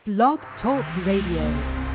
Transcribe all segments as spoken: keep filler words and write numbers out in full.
Blog Talk Radio.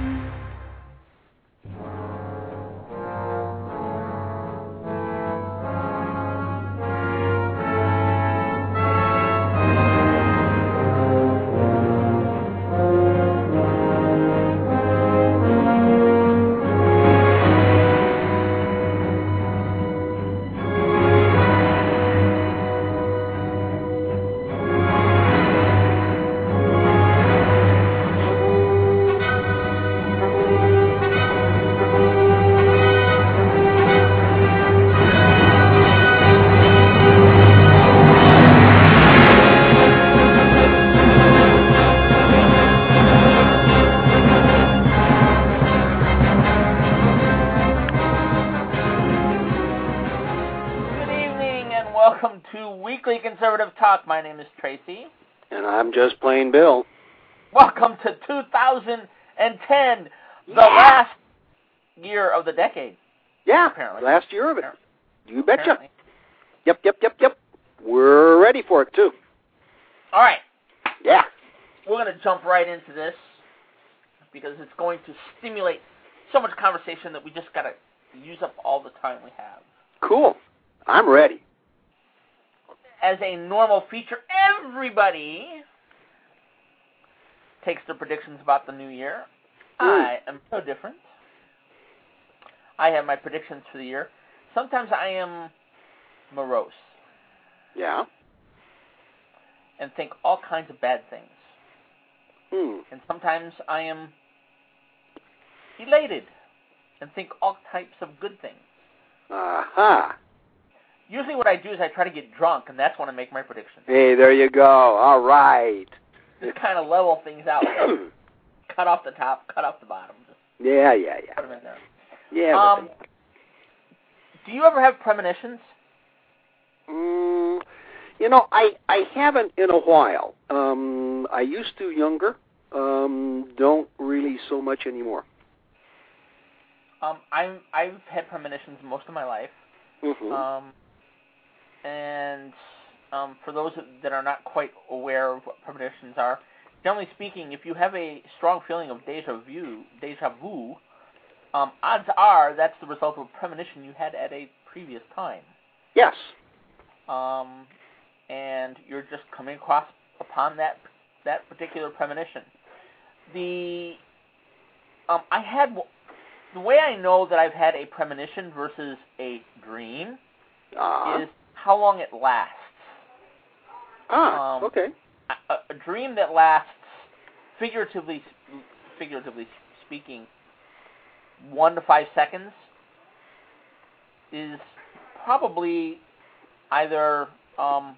Conservative Talk. My name is Tracy. And I'm just plain Bill. Welcome to two thousand ten, the yeah. last year of the decade. Yeah, apparently. last year of it. Apparently. You betcha. Apparently. Yep, yep, yep, yep. We're ready for it, too. All right. Yeah. We're going to jump right into this because it's going to stimulate so much conversation that we just got to use up all the time we have. Cool. I'm ready. As a normal feature, everybody takes their predictions about the new year. Mm. I am so different. I have my predictions for the year. Sometimes I am morose. Yeah. And think all kinds of bad things. Hmm. And sometimes I am elated and think all types of good things. Aha. Uh-huh. Usually what I do is I try to get drunk, and that's when I make my predictions. Hey, there you go. All right. Just kind of level things out. Cut off the top, cut off the bottom. Just yeah, yeah, yeah. Put them in there. Yeah. Um, do you ever have premonitions? Mm, you know, I, I haven't in a while. Um, I used to younger. Um, don't really so much anymore. Um, I'm, I've had premonitions most of my life. Mm-hmm. Um, and um, for those that are not quite aware of what premonitions are, generally speaking, if you have a strong feeling of deja vu, deja vu, um, odds are that's the result of a premonition you had at a previous time. Yes. Um, and you're just coming across upon that that particular premonition. The um, I had the way I know that I've had a premonition versus a dream uh-huh. is how long it lasts. Ah, um, okay. A, a dream that lasts, figuratively figuratively speaking, one to five seconds is probably either um,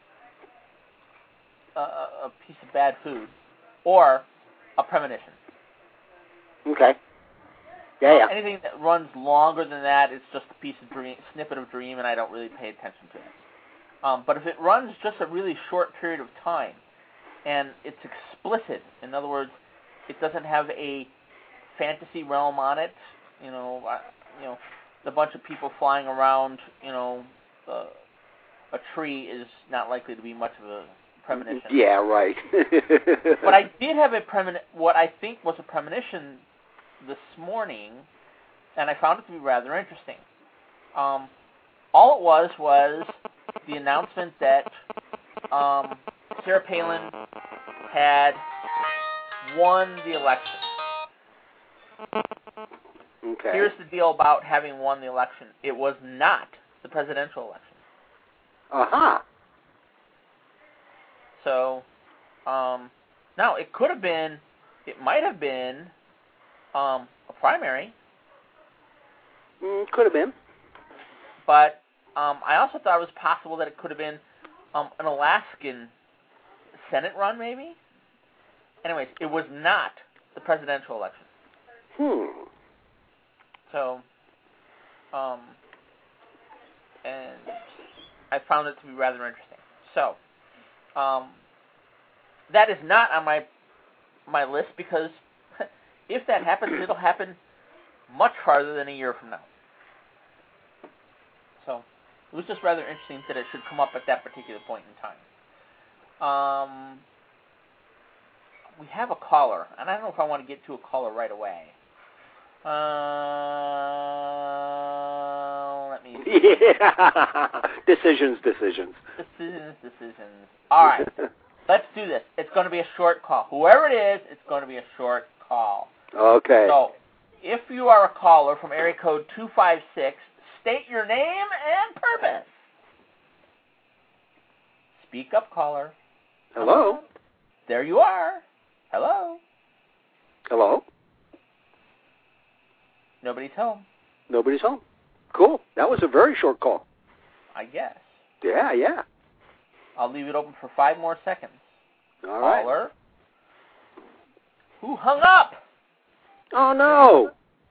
a, a piece of bad food or a premonition. Okay. Yeah, yeah. Uh, anything that runs longer than that is just a piece of dream, snippet of dream, and I don't really pay attention to it. Um, but if it runs just a really short period of time, and it's explicit, in other words, it doesn't have a fantasy realm on it, you know, uh, you know, the bunch of people flying around, you know, uh, a tree is not likely to be much of a premonition. Yeah, right. But I did have a premonition, what I think was a premonition this morning, and I found it to be rather interesting. Um, all it was was the announcement that um, Sarah Palin had won the election. Okay. Here's the deal about having won the election. It was not the presidential election. Uh-huh. So, um, now, it could have been, it might have been um, a primary. Mm, could have been. But um, I also thought it was possible that it could have been um, an Alaskan Senate run, maybe? Anyways, it was not the presidential election. Hmm. So, um, and I found it to be rather interesting. So, um, that is not on my my list because if that happens, it'll happen much farther than a year from now. So, it was just rather interesting that it should come up at that particular point in time. Um, we have a caller, and I don't know if I want to get to a caller right away. Uh, let me see. Yeah. decisions, decisions. Decisions, decisions. All right. Let's do this. It's going to be a short call. Whoever it is, it's going to be a short call. Okay. So, if you are a caller from area code two five six, state your name and purpose. Speak up, caller. Hello? There you are. Hello? Hello? Nobody's home. Nobody's home. Cool. That was a very short call. I guess. Yeah, yeah. I'll leave it open for five more seconds. All right. Caller. Who hung up? Oh, no.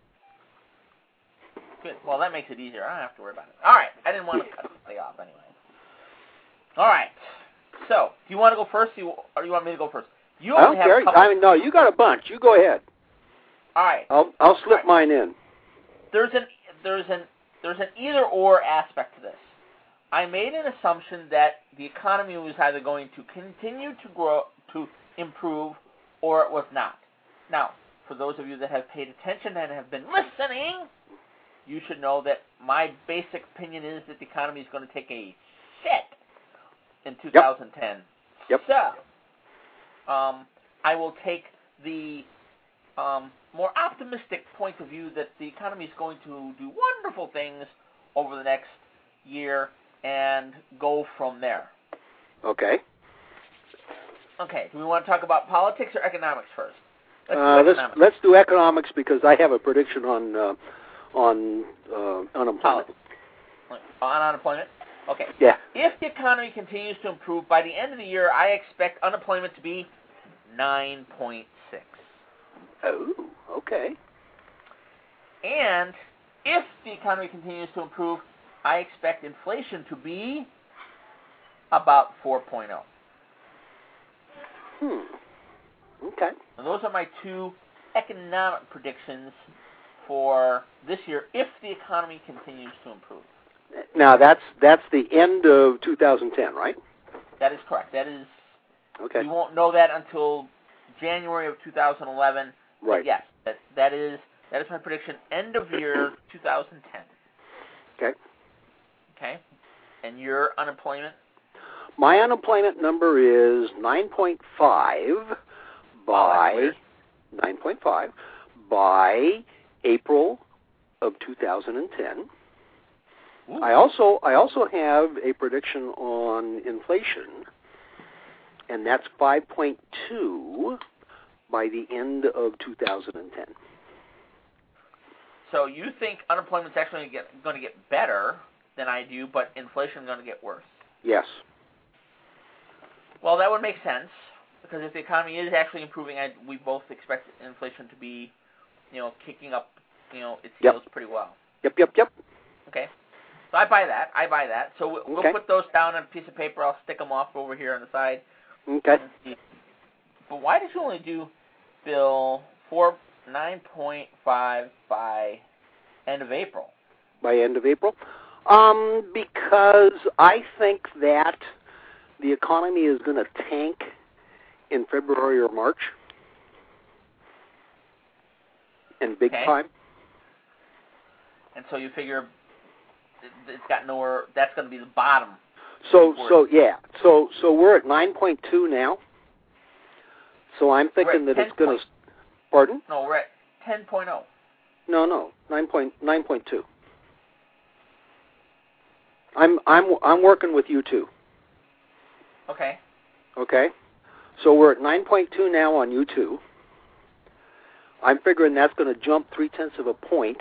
Good. Well, that makes it easier. I don't have to worry about it. All right. I didn't want to cut the thing off anyway. All right. So, do you want to go first, or do you want me to go first? You I don't only have care. a couple. I mean, no, you got a bunch. You go ahead. All right. I'll I'll slip right. mine in. There's an there's an there's an either or aspect to this. I made an assumption that the economy was either going to continue to grow, to improve, or it was not. Now, for those of you that have paid attention and have been listening, you should know that my basic opinion is that the economy is going to take a shit in two thousand ten. Yep. So, um, I will take the um, more optimistic point of view that the economy is going to do wonderful things over the next year and go from there. Okay. Okay. Do we want to talk about politics or economics first? Let's Uh, do let's economics. let's do economics because I have a prediction on uh, on uh, unemployment. On unemployment? Okay. Yeah. If the economy continues to improve, by the end of the year, I expect unemployment to be nine point six. Oh, okay. And if the economy continues to improve, I expect inflation to be about four point oh. Hmm. Okay. And those are my two economic predictions for this year if the economy continues to improve. Now that's that's the end of two thousand ten, right? That is correct. That is. Okay. We won't know that until January of two thousand eleven. Right. But yes, that that is that is my prediction. End of year two thousand ten. Okay. Okay. And your unemployment? My unemployment number is nine point five by nine point five by April of two thousand ten. Ooh. I also I also have a prediction on inflation, and that's five point two by the end of two thousand ten. So you think unemployment's actually get, going to get better than I do, but inflation is going to get worse? Yes. Well, that would make sense, because if the economy is actually improving, I, we both expect inflation to be, you know, kicking up, you know, its Yep. heels pretty well. Yep, yep, yep. Okay. So I buy that. I buy that. So we'll, we'll Okay. put those down on a piece of paper. I'll stick them off over here on the side. Okay. But why did you only do, Bill, four nine point five by end of April? By end of April? Um, because I think that the economy is going to tank in February or March. And big Okay. time. And so you figure it's got nowhere, that's going to be the bottom. So, so yeah. So, so we're at nine point two now. So I'm thinking We're at that it's going to... ten. Pardon? No, we're at ten point oh. No, no, nine point nine point two. I'm I'm I'm working with you too. Okay. Okay, so we're at nine point two now on U two. I'm figuring that's going to jump three tenths of a point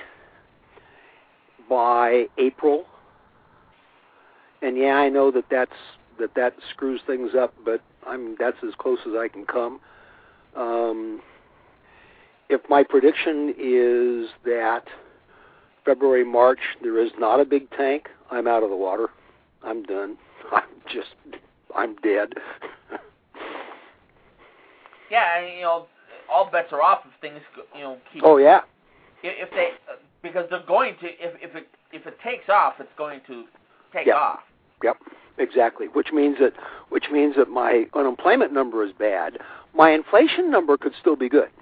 by April. And yeah, I know that that's that that screws things up, but I'm that's as close as I can come. Um, if my prediction is that February, March, there is not a big tank, I'm out of the water. I'm done. I'm just, I'm dead. Yeah, and, you know, all bets are off if things, you know, keep. Oh yeah. If, if they, because they're going to, if if it if it takes off, it's going to take Yep. off. Yep, exactly. Which means that which means that my unemployment number is bad, my inflation number could still be good.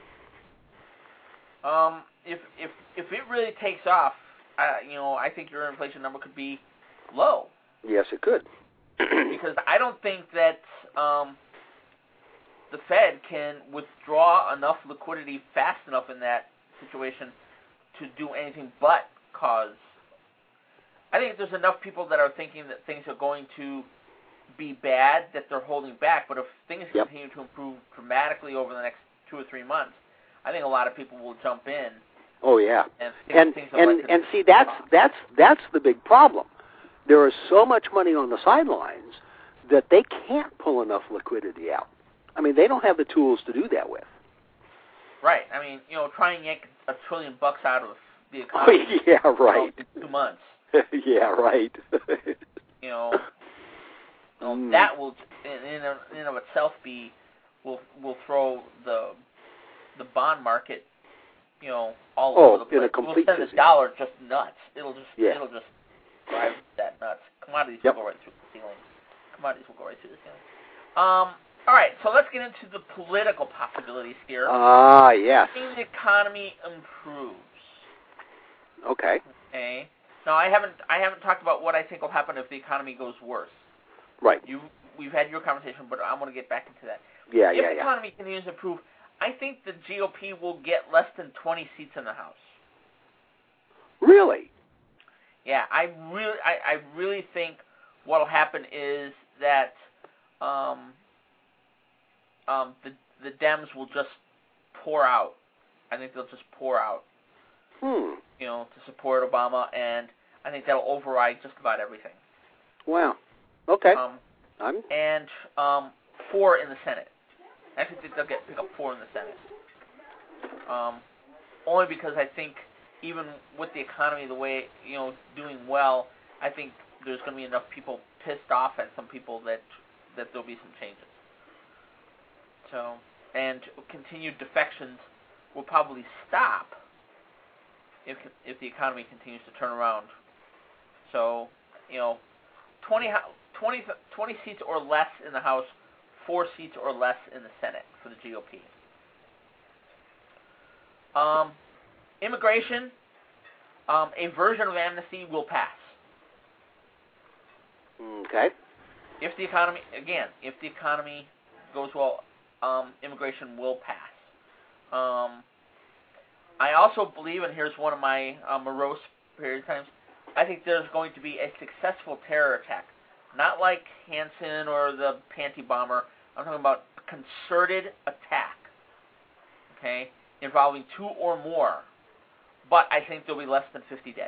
Um, if if if it really takes off, uh, you know, I think your inflation number could be low. Yes, it could. Because I don't think that um, the Fed can withdraw enough liquidity fast enough in that situation to do anything but cause. I think there's enough people that are thinking that things are going to be bad that they're holding back. But if things Yep. continue to improve dramatically over the next two or three months, I think a lot of people will jump in. Oh yeah, and and things are and likely and to see that's off. that's that's the big problem. There is so much money on the sidelines that they can't pull enough liquidity out. I mean, they don't have the tools to do that with. Right. I mean, you know, try and yank a trillion bucks out of the Oh, economy. yeah, right. In two months. yeah, right. You know, you know Mm. that will, in in of, in of itself, be will will throw the the bond market, you know, all Oh, over the place. in a complete It will send the dizzy. dollar just nuts. It'll just Yeah. it'll just drive that nuts. Commodities Yep. will go right through the ceiling. Commodities will go right through the ceiling. Um. All right. So let's get into the political possibilities here. Ah, yes. Assuming the economy improves. Okay. Okay. Now I haven't I haven't talked about what I think will happen if the economy goes worse. Right. You we've had your conversation, but I'm going to get back into that. Yeah, if yeah, the yeah. economy continues to improve, I think the G O P will get less than twenty seats in the House. Really? Yeah, I really I, I really think what will happen is that um, um, the the Dems will just pour out. I think they'll just pour out. Hmm. You know, to support Obama, and I think that'll override just about everything. Wow. Okay. Um, I'm. and um, four in the Senate. I actually think they'll get pick up four in the Senate. Um, only because I think even with the economy the way you know doing well, I think there's going to be enough people pissed off at some people that that there'll be some changes. So and continued defections will probably stop if if the economy continues to turn around. So you know, twenty, twenty, twenty seats or less in the House, four seats or less in the Senate for the G O P. Um, immigration, um, a version of amnesty will pass. Okay. If the economy, again, if the economy goes well, um, immigration will pass. Um, I also believe, and here's one of my uh, morose period of times, I think there's going to be a successful terror attack. Not like Hansen or the Panty bomber. I'm talking about a concerted attack, okay, involving two or more. But I think there'll be less than fifty dead.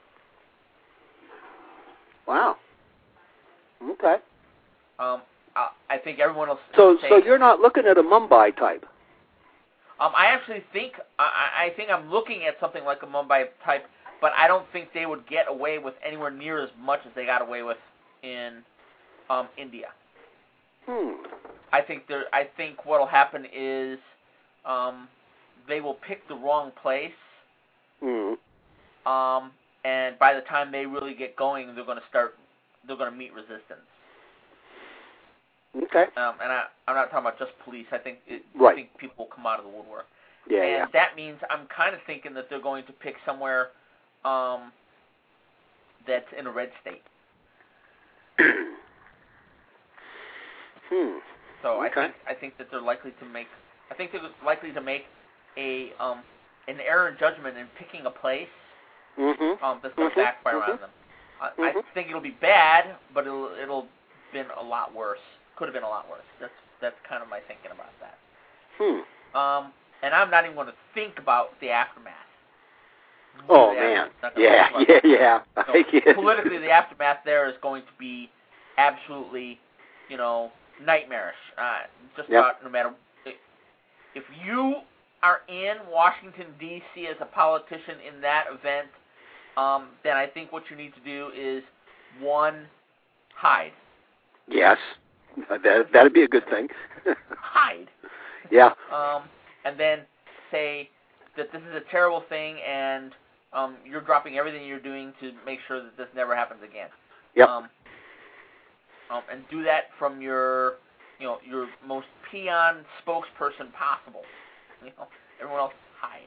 Wow. Okay. Um, I, I think everyone will So, say, so you're not looking at a Mumbai type. Um, I actually think I, I think I'm looking at something like a Mumbai type, but I don't think they would get away with anywhere near as much as they got away with in um, India. Hmm. I think there. I think what'll happen is um, they will pick the wrong place, Hmm. um, and by the time they really get going, they're going to start. They're going to meet resistance. Okay. Um, and I, I'm not talking about just police. I think it, Right. I think people will come out of the woodwork. Yeah, and yeah. that means I'm kind of thinking that they're going to pick somewhere um, that's in a red state. hmm. So I Okay. think I think that they're likely to make I think they're likely to make a um, an error in judgment in picking a place Mm-hmm. um, that's going to Mhm, backfire mhm. on them. I, I Mhm. think it'll be bad, but it'll it'll been a lot worse. Could have been a lot worse. That's that's kind of my thinking about that. Hmm. Um, and I'm not even going to think about the aftermath. Oh The man. aftermath. Not gonna Yeah, think yeah, about yeah. that. I So, get it. politically, the aftermath there is going to be absolutely, you know, nightmarish. Uh, just Yep. about no matter if you are in Washington D C as a politician in that event, um, then I think what you need to do is one, hide. Yes. That that'd be a good thing. Hide. Yeah. Um, and then say that this is a terrible thing, and um, you're dropping everything you're doing to make sure that this never happens again. Yep. Um, um, and do that from your, you you know, your most peon spokesperson possible. You know, everyone else hide.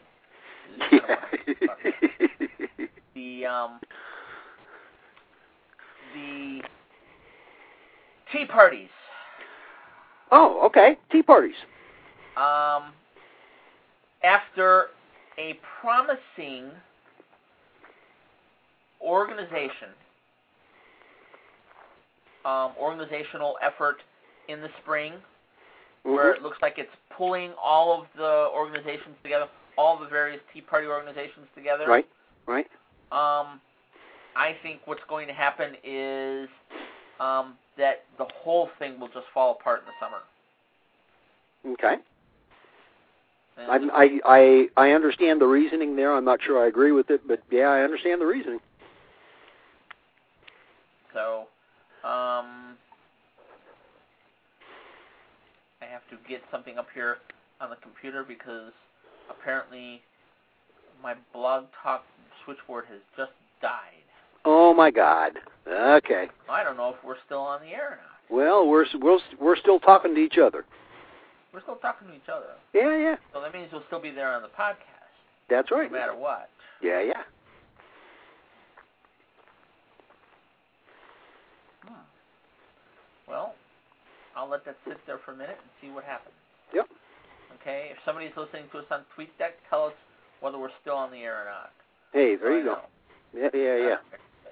Yeah. The um, the tea parties. Oh, okay. Tea parties. Um, after a promising organization, um, organizational effort in the spring, mm-hmm. where it looks like it's pulling all of the organizations together, all the various Tea Party organizations together. Right, right. Um, I think what's going to happen is um, that the whole thing will just fall apart in the summer. Okay. I, I I I understand the reasoning there. I'm not sure I agree with it, but yeah, I understand the reasoning. So, um, I have to get something up here on the computer because apparently my Blog Talk switchboard has just died. Oh my God. Okay. I don't know if we're still on the air or not. Well, we're we're we're still talking to each other. We're still talking to each other. Yeah, yeah. So that means we'll still be there on the podcast. That's right. No matter what. Yeah, yeah. Hmm. Well, I'll let that sit there for a minute and see what happens. Yep. Okay? If somebody's listening to us on TweetDeck, tell us whether we're still on the air or not. Hey, there so you go. Yeah, yeah, yeah.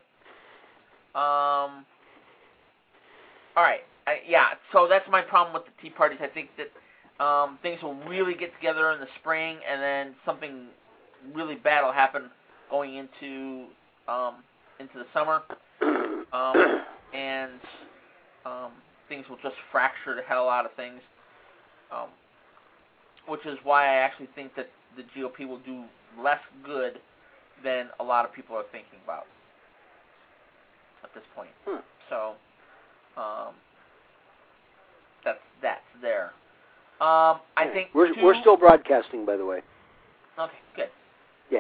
Um. All right. I, yeah. So that's my problem with the tea parties. I think that um, things will really get together in the spring, and then something really bad will happen going into um, into the summer, um, and um, things will just fracture the hell out of things. Um, which is why I actually think that the G O P will do less good than a lot of people are thinking about at this point. Hmm. So, um, that's that's there. Um, I think we're two, we're still broadcasting, by the way. Okay, good. Yeah.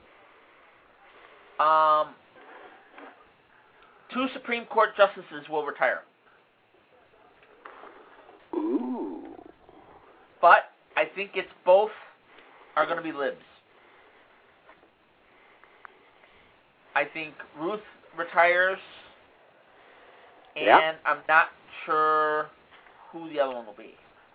Um, two Supreme Court justices will retire. Ooh. But I think it's both are going to be libs. I think Ruth retires, and yeah. I'm not sure who the other one will be.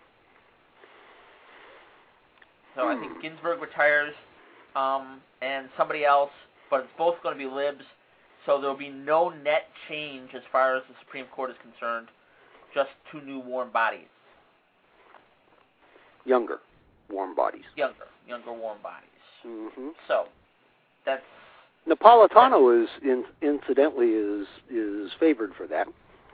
So I think Ginsburg retires, um, and somebody else, but it's both going to be libs, so there will be no net change as far as the Supreme Court is concerned, just two new warm bodies. Younger warm bodies. Younger, younger warm bodies. Mm-hmm. So, that's... Napolitano is, in, incidentally, is is favored for that.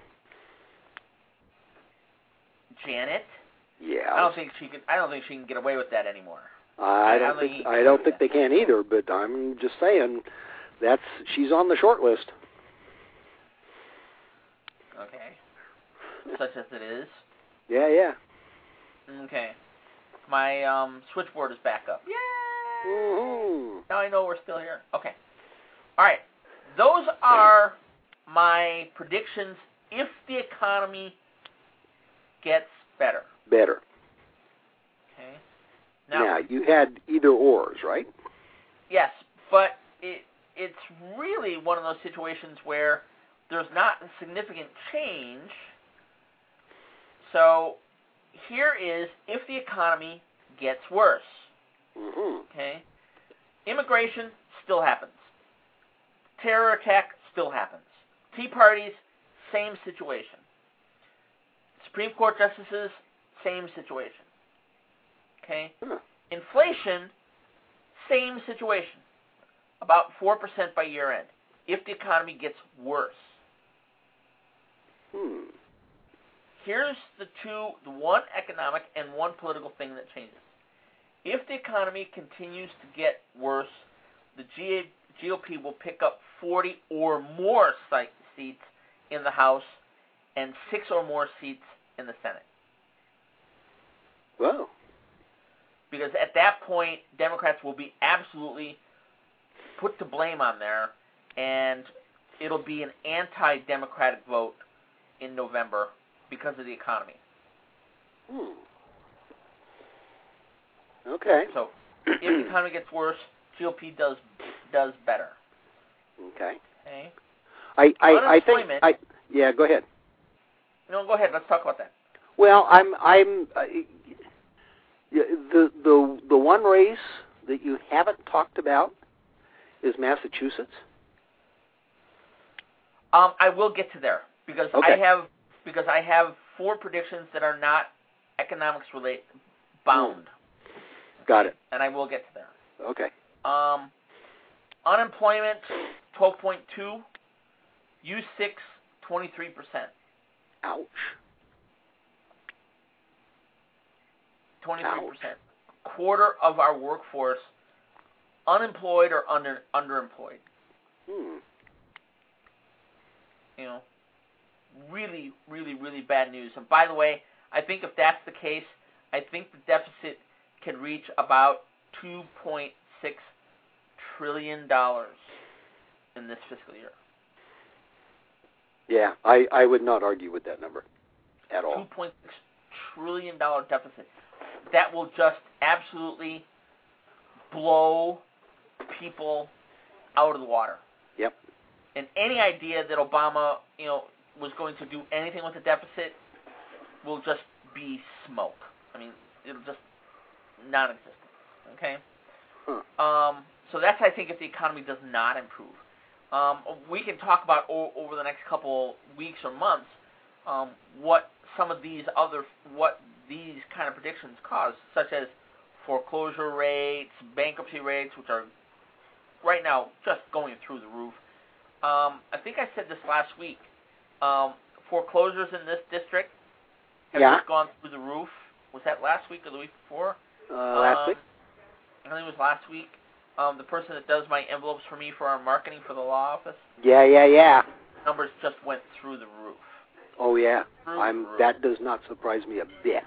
Janet? Yeah. I don't think she can. I don't think she can get away with that anymore. I don't, I don't think. I don't think they can either. But I'm just saying, that's she's on the short list. Okay. Such as it is. Yeah, yeah. Okay. My um, switchboard is back up. Yay! Mm-hmm. Now I know we're still here. Okay. All right. Those are my predictions if the economy gets better. Better. Okay. Now, now you had either ors, right? Yes, but it it's really one of those situations where there's not a significant change. So here is if the economy gets worse. Mm-hmm. Okay. Immigration still happens. Terror attack still happens. Tea parties, same situation. Supreme Court justices, same situation. Okay? Huh. Inflation, same situation. About four percent by year end, if the economy gets worse. Hmm. Here's the two, the one economic and one political thing that changes. If the economy continues to get worse, the G O P will pick up forty or more seats in the House and six or more seats in the Senate. Wow. Because at that point, Democrats will be absolutely put to blame on there, and it'll be an anti-democratic vote in November because of the economy. Hmm. Okay. So if the economy gets worse, G O P does does better. Okay. Okay. I I, I think I yeah. Go ahead. No, go ahead. Let's talk about that. Well, I'm I'm uh, the the the one race that you haven't talked about is Massachusetts. Um, I will get to there because Okay. I have because I have four predictions that are not economics related bound. Got it. And I will get to there. Okay. Um, unemployment twelve point two, U six twenty-three percent. Ouch. twenty-three percent. Quarter of our workforce unemployed or under underemployed. Hmm. You know, really, really, really bad news. And by the way, I think if that's the case, I think the deficit can reach about two point six trillion dollars in this fiscal year. Yeah, I, I would not argue with that number at all. two point six trillion dollars deficit. That will just absolutely blow people out of the water. Yep. And any idea that Obama, you know, was going to do anything with the deficit will just be smoke. I mean, it'll just non-existent. Okay. Huh. Um, so that's, I think, if the economy does not improve. Um, we can talk about o- over the next couple weeks or months um, what some of these other what these kind of predictions cause, such as foreclosure rates, bankruptcy rates, which are right now just going through the roof. Um, I think I said this last week. Um, foreclosures in this district have Yeah. just gone through the roof. Was that last week or the week before? Uh, last um, week? I think it was last week. Um, the person that does my envelopes for me for our marketing for the law office, Yeah, yeah, yeah. numbers just went through the roof. Oh, yeah. Through I'm. the roof. That does not surprise me a bit.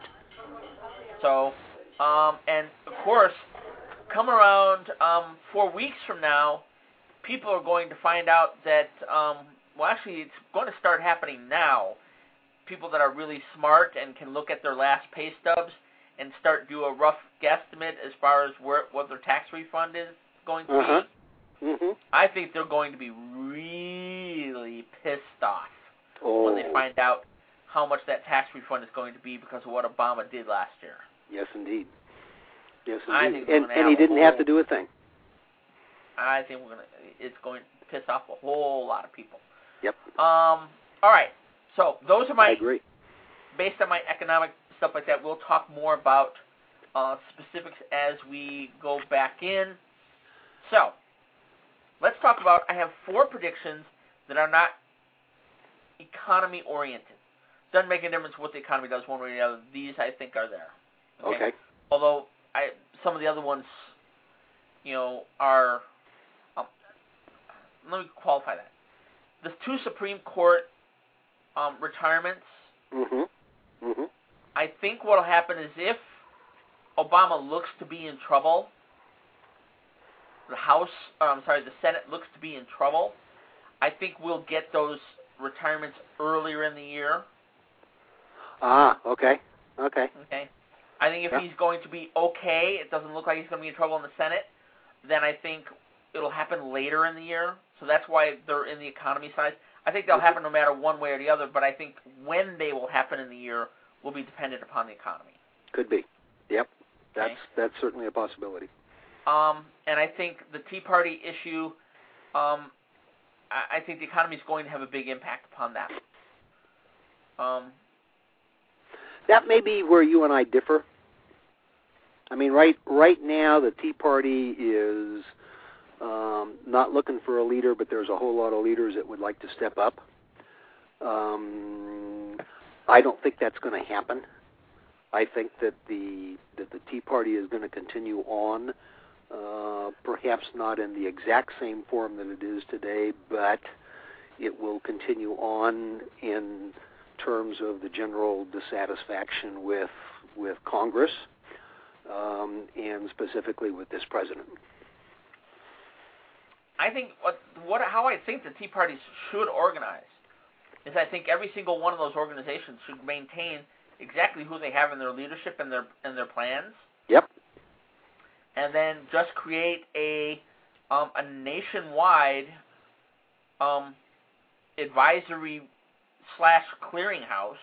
So, um, and of course, come around um, four weeks from now, people are going to find out that, um, well, actually, it's going to start happening now. People that are really smart and can look at their last pay stubs and start do a rough guesstimate as far as where what their tax refund is going to Uh-huh. be. Mm-hmm. I think they're going to be really pissed off Oh. when they find out how much that tax refund is going to be because of what Obama did last year. Yes, indeed. Yes, I indeed. think we're And, gonna and he have a didn't have whole- to do a thing. I think we're gonna. It's going to piss off a whole lot of people. Yep. Um. All right. So those are my I agree. based on my economic stuff like that. We'll talk more about uh, specifics as we go back in. So let's talk about. I have four predictions that are not economy oriented. Doesn't make a difference what the economy does one way or the other. These I think are there. Okay. okay. Although I some of the other ones, you know, are. Um, let me qualify that. The two Supreme Court um, retirements. Mm-hmm. Mm-hmm. I think what will happen is if Obama looks to be in trouble, the House, or I'm sorry, the Senate looks to be in trouble, I think we'll get those retirements earlier in the year. Ah, okay. Okay. Okay. I think if yeah. he's going to be okay, it doesn't look like he's going to be in trouble in the Senate, then I think it'll happen later in the year. So that's why they're in the economy side. I think they'll happen no matter one way or the other, but I think when they will happen in the year will be dependent upon the economy. Could be. Yep. That's Okay. that's certainly a possibility. Um, and I think the Tea Party issue, um, I, I think the economy is going to have a big impact upon that. Um, that may be where you and I differ. I mean, right right now the Tea Party is um, not looking for a leader, but there's a whole lot of leaders that would like to step up. Um, I don't think that's going to happen. I think that the that the Tea Party is going to continue on, uh, perhaps not in the exact same form that it is today, but it will continue on in terms of the general dissatisfaction with with Congress, um, and specifically with this president. I think what what how I think the Tea Parties should organize is I think every single one of those organizations should maintain exactly who they have in their leadership and their and their plans. Yep. And then just create a um, a nationwide um, advisory slash clearinghouse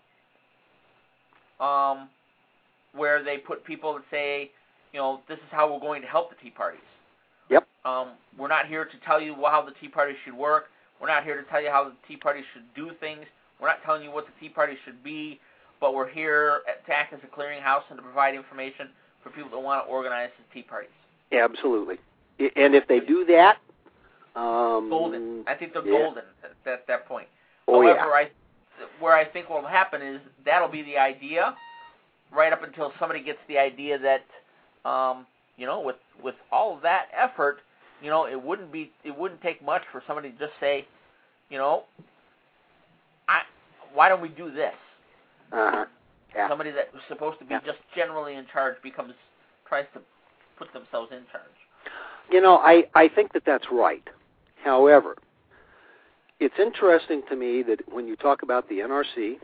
um, where they put people that say, you know, this is how we're going to help the Tea Parties. Yep. Um, we're not here to tell you how the Tea Party should work. We're not here to tell you how the Tea Party should do things. We're not telling you what the Tea Party should be, but we're here to act as a clearinghouse and to provide information for people that want to organize the Tea Parties. Absolutely. And if they do that, um, golden. I think they're yeah. golden at, at that point. Oh, However, yeah. I, where I think what will happen is that'll be the idea, right up until somebody gets the idea that, um, you know, with with all of that effort, you know, it wouldn't be it wouldn't take much for somebody to just say, you know, I why don't we do this? Uh-huh. Yeah. Somebody that was supposed to be yeah. just generally in charge becomes tries to put themselves in charge. You know, I, I think that that's right. However, it's interesting to me that when you talk about the N R C,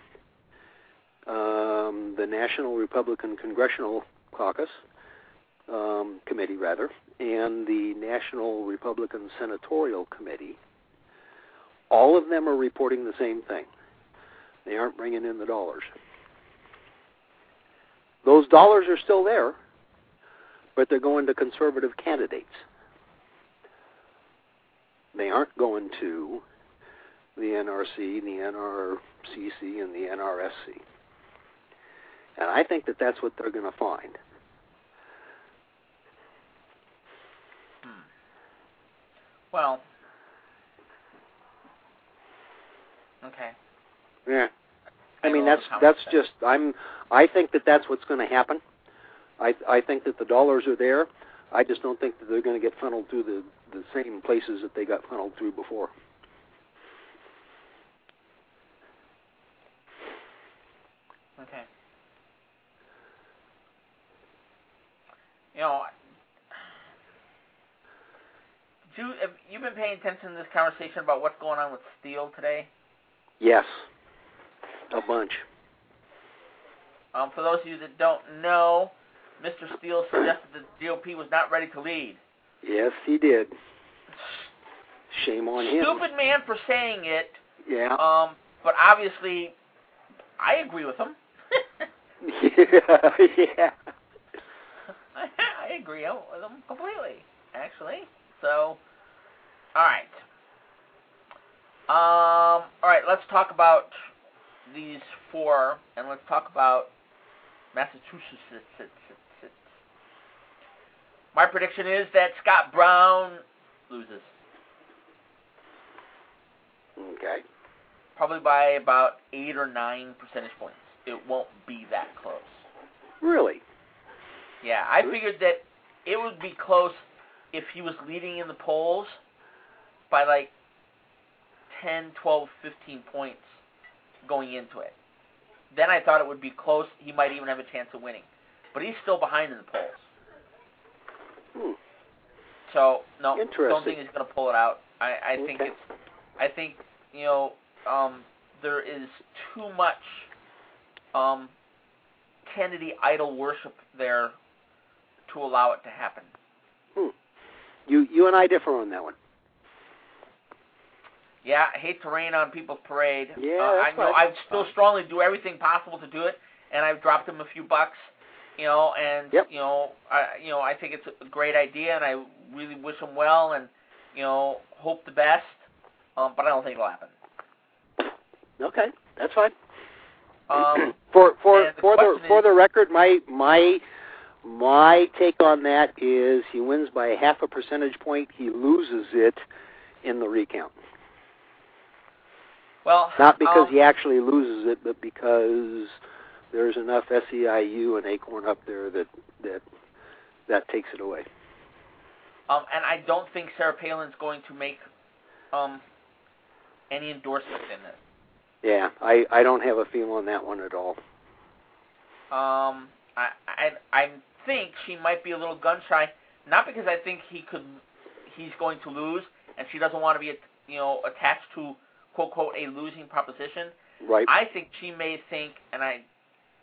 um, the National Republican Congressional Caucus um, Committee, rather, and the National Republican Senatorial Committee, all of them are reporting the same thing. They aren't bringing in the dollars. Those dollars are still there, but they're going to conservative candidates. They aren't going to the N R C, the N R C C, and the N R S C. And I think that that's what they're going to find. Hmm. Well, okay. Yeah. I I mean, know that's how that's much just, I'm, I think that that's what's going to happen. I I think that the dollars are there. I just don't think that they're going to get funneled through the, the same places that they got funneled through before. Okay. You know, do you, have you been paying attention to this conversation about what's going on with steel today? Yes. A bunch. Um, for those of you that don't know, Mister Steele suggested that the G O P was not ready to lead. Yes, he did. Shame on him. Stupid man for saying it. Yeah. Um, but obviously, I agree with him. yeah. yeah. I agree with him completely, actually. So, all right. Um, all right, let's talk about these four, and let's talk about Massachusetts. My prediction is that Scott Brown loses. Okay. Probably by about eight or nine percentage points. It won't be that close. Really? Yeah, I figured that it would be close if he was leading in the polls by like ten, twelve, fifteen points going into it. Then I thought it would be close. He might even have a chance of winning. But he's still behind in the polls. Hmm. So, no, Interesting. don't think he's going to pull it out. I, I Okay. think it's, I think, you know, um, there is too much um, Kennedy idol worship there to allow it to happen. Hmm. You you and I differ on that one. Yeah, I hate to rain on people's parade. Yeah, uh, that's I know fine. I still strongly do everything possible to do it, and I've dropped him a few bucks, you know, and Yep. you know, I you know, I think it's a great idea, and I really wish him well, and you know, hope the best. Um, but I don't think it'll happen. Okay, that's fine. Um, for for and the for the question for is- the record, my my my take on that is he wins by a half a percentage point. He loses it in the recount. Well, Not because um, he actually loses it, but because there's enough S E I U and Acorn up there that that that takes it away. Um, and I don't think Sarah Palin's going to make um, any endorsement in it. Yeah, I, I don't have a feel on that one at all. Um, I, I I think she might be a little gun shy, not because I think he could, he's going to lose, and she doesn't want to be, you know, attached to quote quote a losing proposition. Right. I think she may think, and I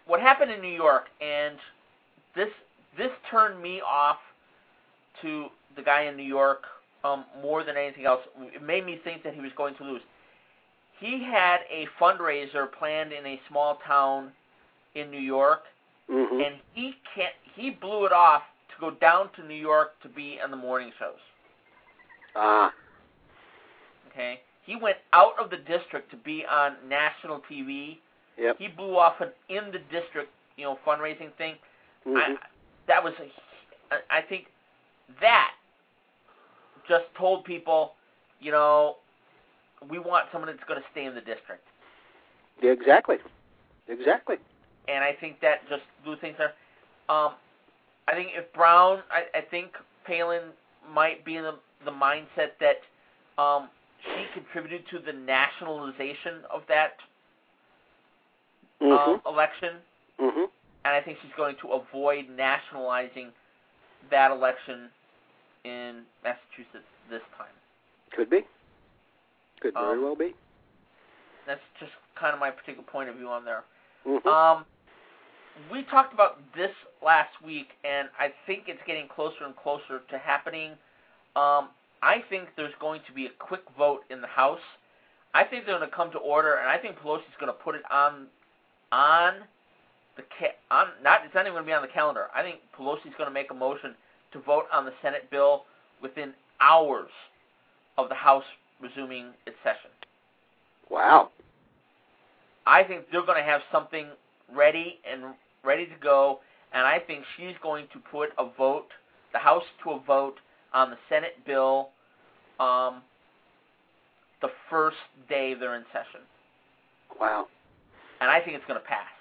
what happened in New York, and this this turned me off to the guy in New York um, more than anything else. It made me think that he was going to lose. He had a fundraiser planned in a small town in New York, mm-hmm. and he can't. He blew it off to go down to New York to be on the morning shows. Ah. Okay. He went out of the district to be on national T V. Yep. He blew off an in the district, you know, fundraising thing. Mm-hmm. I, that was, a, I think, that just told people, you know, we want someone that's going to stay in the district. Yeah, exactly. Exactly. And I think that just blew things up. Um, I think if Brown, I, I think Palin might be in the, the mindset that um, she contributed to the nationalization of that mm-hmm. um, election. Mm-hmm. And I think she's going to avoid nationalizing that election in Massachusetts this time. Could be. Could very um, well be. That's just kind of my particular point of view on there. Mm-hmm. Um, we talked about this last week, and I think it's getting closer and closer to happening. Um, I think there's going to be a quick vote in the House. I think they're going to come to order, and I think Pelosi's going to put it on on the ca- on not it's not even going to be on the calendar. I think Pelosi's going to make a motion to vote on the Senate bill within hours of the House resuming its session. Wow. I think they're going to have something ready and ready to go, and I think she's going to put a vote, the House to a vote on the Senate bill um, the first day they're in session. Wow. And I think it's going to pass.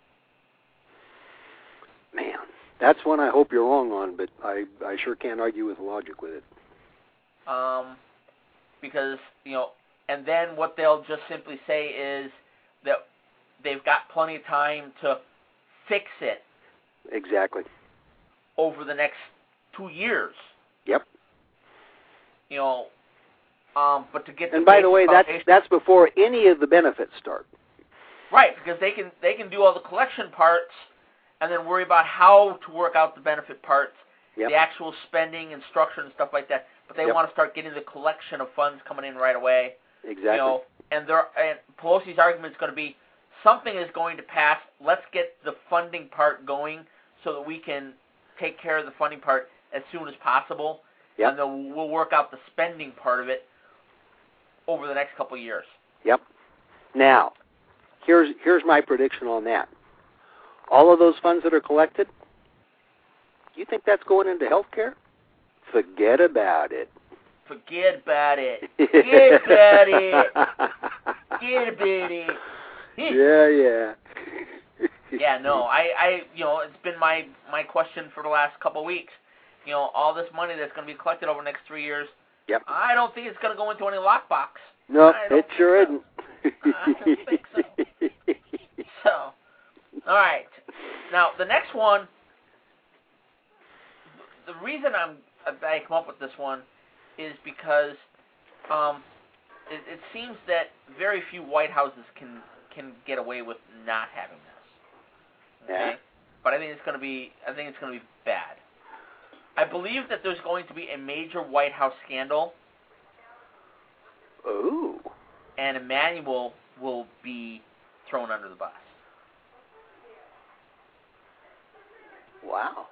Man, that's one I hope you're wrong on, but I, I sure can't argue with logic with it. Um, because, you know, and then what they'll just simply say is that they've got plenty of time to fix it. Exactly. Over the next two years. Yep. You know, um, but to get. And by the way, that's that's before any of the benefits start. Right, because they can they can do all the collection parts, and then worry about how to work out the benefit parts, yep. the actual spending and structure and stuff like that. But they yep. want to start getting the collection of funds coming in right away. Exactly. You know, and there and Pelosi's argument is going to be something is going to pass. Let's get the funding part going so that we can take care of the funding part as soon as possible, yep. and then we'll work out the spending part of it over the next couple of years. Yep. Now, here's here's my prediction on that. All of those funds that are collected, you think that's going into healthcare? Forget about it. Forget about it. Forget about it. Forget about it. Yeah, yeah. Yeah, no, I, I, you know, it's been my, my question for the last couple of weeks. You know, all this money that's going to be collected over the next three years, yep. I don't think it's going to go into any lockbox. No, it sure so. isn't. I don't think so. So, all right. Now, the next one, the reason I'm I come up with this one is because um, it, it seems that very few White Houses can can get away with not having this. Okay? Yeah. But I think it's going to be I think it's going to be bad. I believe that there's going to be a major White House scandal. Ooh. And Emanuel will be thrown under the bus. Wow.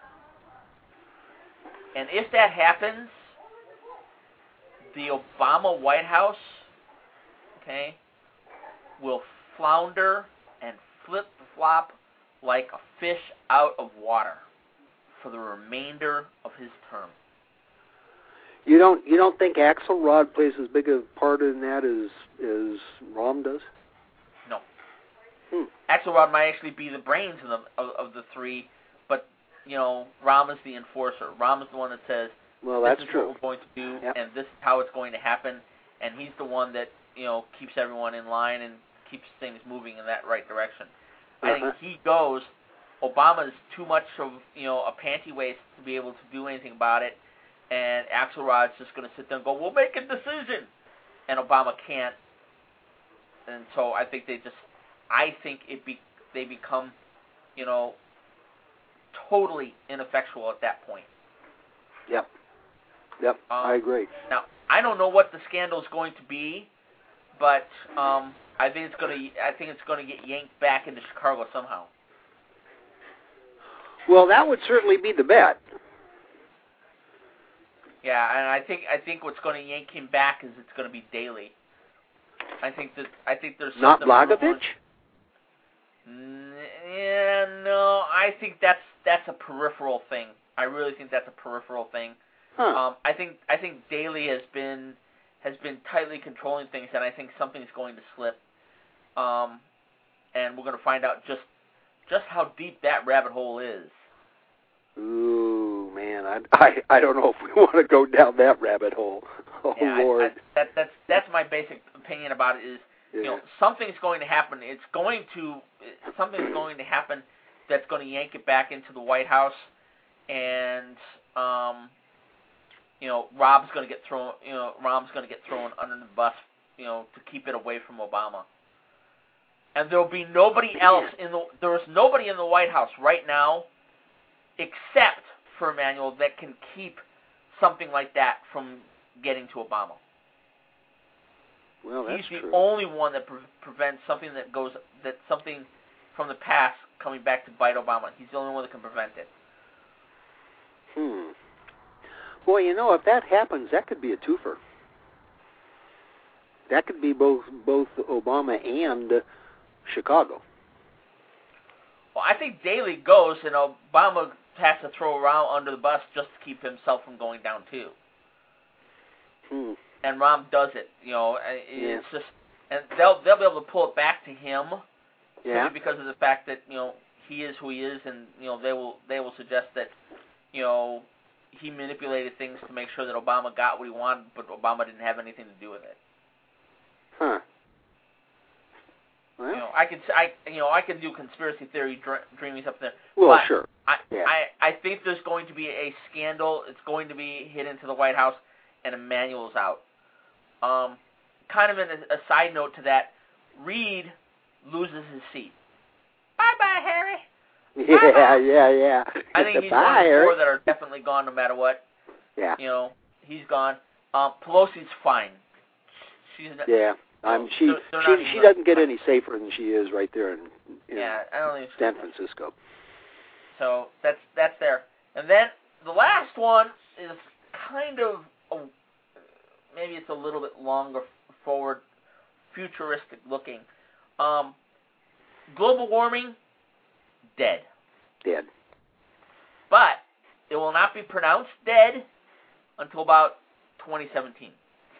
And if that happens, the Obama White House, okay, will flounder and flip-flop like a fish out of water for the remainder of his term. You don't you don't think Axelrod plays as big a part in that as as Rahm does? No. Hmm. Axelrod might actually be the brains of the of, of the three, but you know, Rahm is the enforcer. Rahm is the one that says, well, this that's is true. what we're going to do, yep. and this is how it's going to happen, and he's the one that, you know, keeps everyone in line and keeps things moving in that right direction. Uh-huh. I think he goes, Obama is too much of, you know, a panty waist to be able to do anything about it, and Axelrod's just going to sit there and go, we'll make a decision, and Obama can't, and so I think they just, I think it be, they become you know, totally ineffectual at that point. Yep. Yep. Um, I agree. Now, I don't know what the scandal is going to be, but um, I think it's going to. I think it's going to get yanked back into Chicago somehow. Well, that would certainly be the bet. Yeah, and I think I think what's going to yank him back is it's going to be Daly. I think that I think there's not Blagojevich. Blagojevich? Yeah, no, I think that's that's a peripheral thing. I really think that's a peripheral thing. Huh. Um, I think I think Daly has been has been tightly controlling things, and I think something's going to slip. Um, and we're going to find out just just how deep that rabbit hole is. Ooh, man, I, I, I don't know if we want to go down that rabbit hole. Oh, yeah, Lord. I, I, that, that's that's my basic opinion about it. Is yeah. you know something's going to happen. It's going to something's going to happen that's going to yank it back into the White House, and um, you know Rob's going to get thrown. You know Rob's going to get thrown under the bus. You know to keep it away from Obama. And there'll be nobody else in the. There is nobody in the White House right now, except for Emanuel, that can keep something like that from getting to Obama. Well, that's He's the true. only one that pre- prevents something that goes that something from the past coming back to bite Obama. He's the only one that can prevent it. Hmm. Well, you know, if that happens, that could be a twofer. That could be both both Obama and uh, Chicago. Well, I think Daly goes, and Obama has to throw around under the bus just to keep himself from going down too. Hmm. And Rahm does it, you know. It's yeah. just, and they'll they'll be able to pull it back to him, yeah. simply because of the fact that you know he is who he is, and you know they will they will suggest that you know he manipulated things to make sure that Obama got what he wanted, but Obama didn't have anything to do with it. Huh. Well, you know, I could I you know I can do conspiracy theory dr- dreamings up there. well, but sure. I, yeah. I I think there's going to be a scandal. It's going to be hit into the White House, and Emanuel's out. Um, kind of an, a side note to that, Reed loses his seat. Bye bye, Harry. Yeah, Bye-bye. yeah, yeah. I think he's Bye, one of the Harry. four that are definitely gone, no matter what. Yeah. You know, he's gone. Um, Pelosi's fine. She's not, Yeah. I'm. She they're, they're she not she even doesn't get fine. any safer than she is right there in, in Yeah, I don't think San Francisco. So that's that's there. And then the last one is kind of a, maybe it's a little bit longer forward, futuristic looking. Um, global warming, dead. Dead. But it will not be pronounced dead until about twenty seventeen.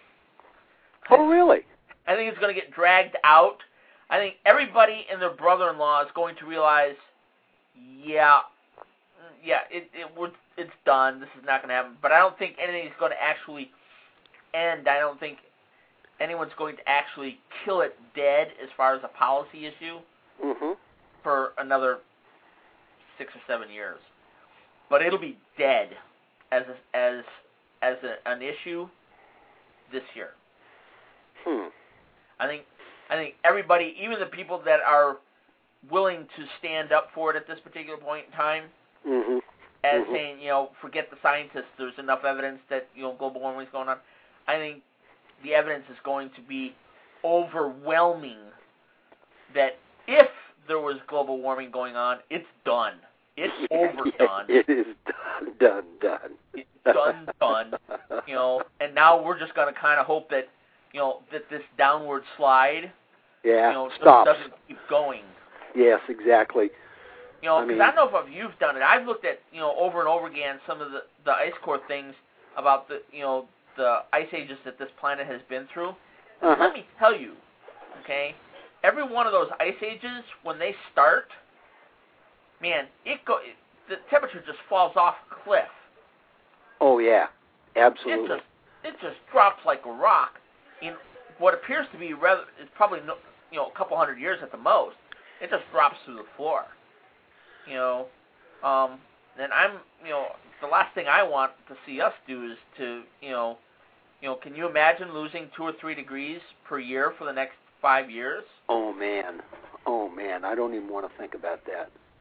Oh, really? I think it's going to get dragged out. I think everybody and their brother-in-law is going to realize, yeah, yeah, it it would it's done. This is not going to happen. But I don't think anything is going to actually end. I don't think anyone's going to actually kill it dead as far as a policy issue Mm-hmm. for another six or seven years. But it'll be dead as a, as as a, an issue this year. Hmm. I think I think everybody, even the people that are willing to stand up for it at this particular point in time, Mm-hmm. as mm-hmm. saying, you know, forget the scientists, there's enough evidence that, you know, global warming is going on. I think the evidence is going to be overwhelming that if there was global warming going on, it's done. It's overdone. It is done, done, done. It's done, done. You know, and now we're just going to kind of hope that, you know, that this downward slide, Yeah, you know, just stops. doesn't keep going. Yes, exactly. You know, I because mean- I, don't know if you've done it. I've looked at, you know, over and over again some of the, the ice core things about the, you know, the ice ages that this planet has been through. And Uh-huh. let me tell you, okay, every one of those ice ages, when they start, man, it go it, the temperature just falls off a cliff. Oh, yeah, It absolutely. just it just drops like a rock in what appears to be rather it's probably no, you know a couple hundred years at the most. It just drops through the floor. You know, um, and I'm you know the last thing I want to see us do is to you know you know can you imagine losing two or three degrees per year for the next five years? Oh, man. Oh, man, I don't even want to think about that.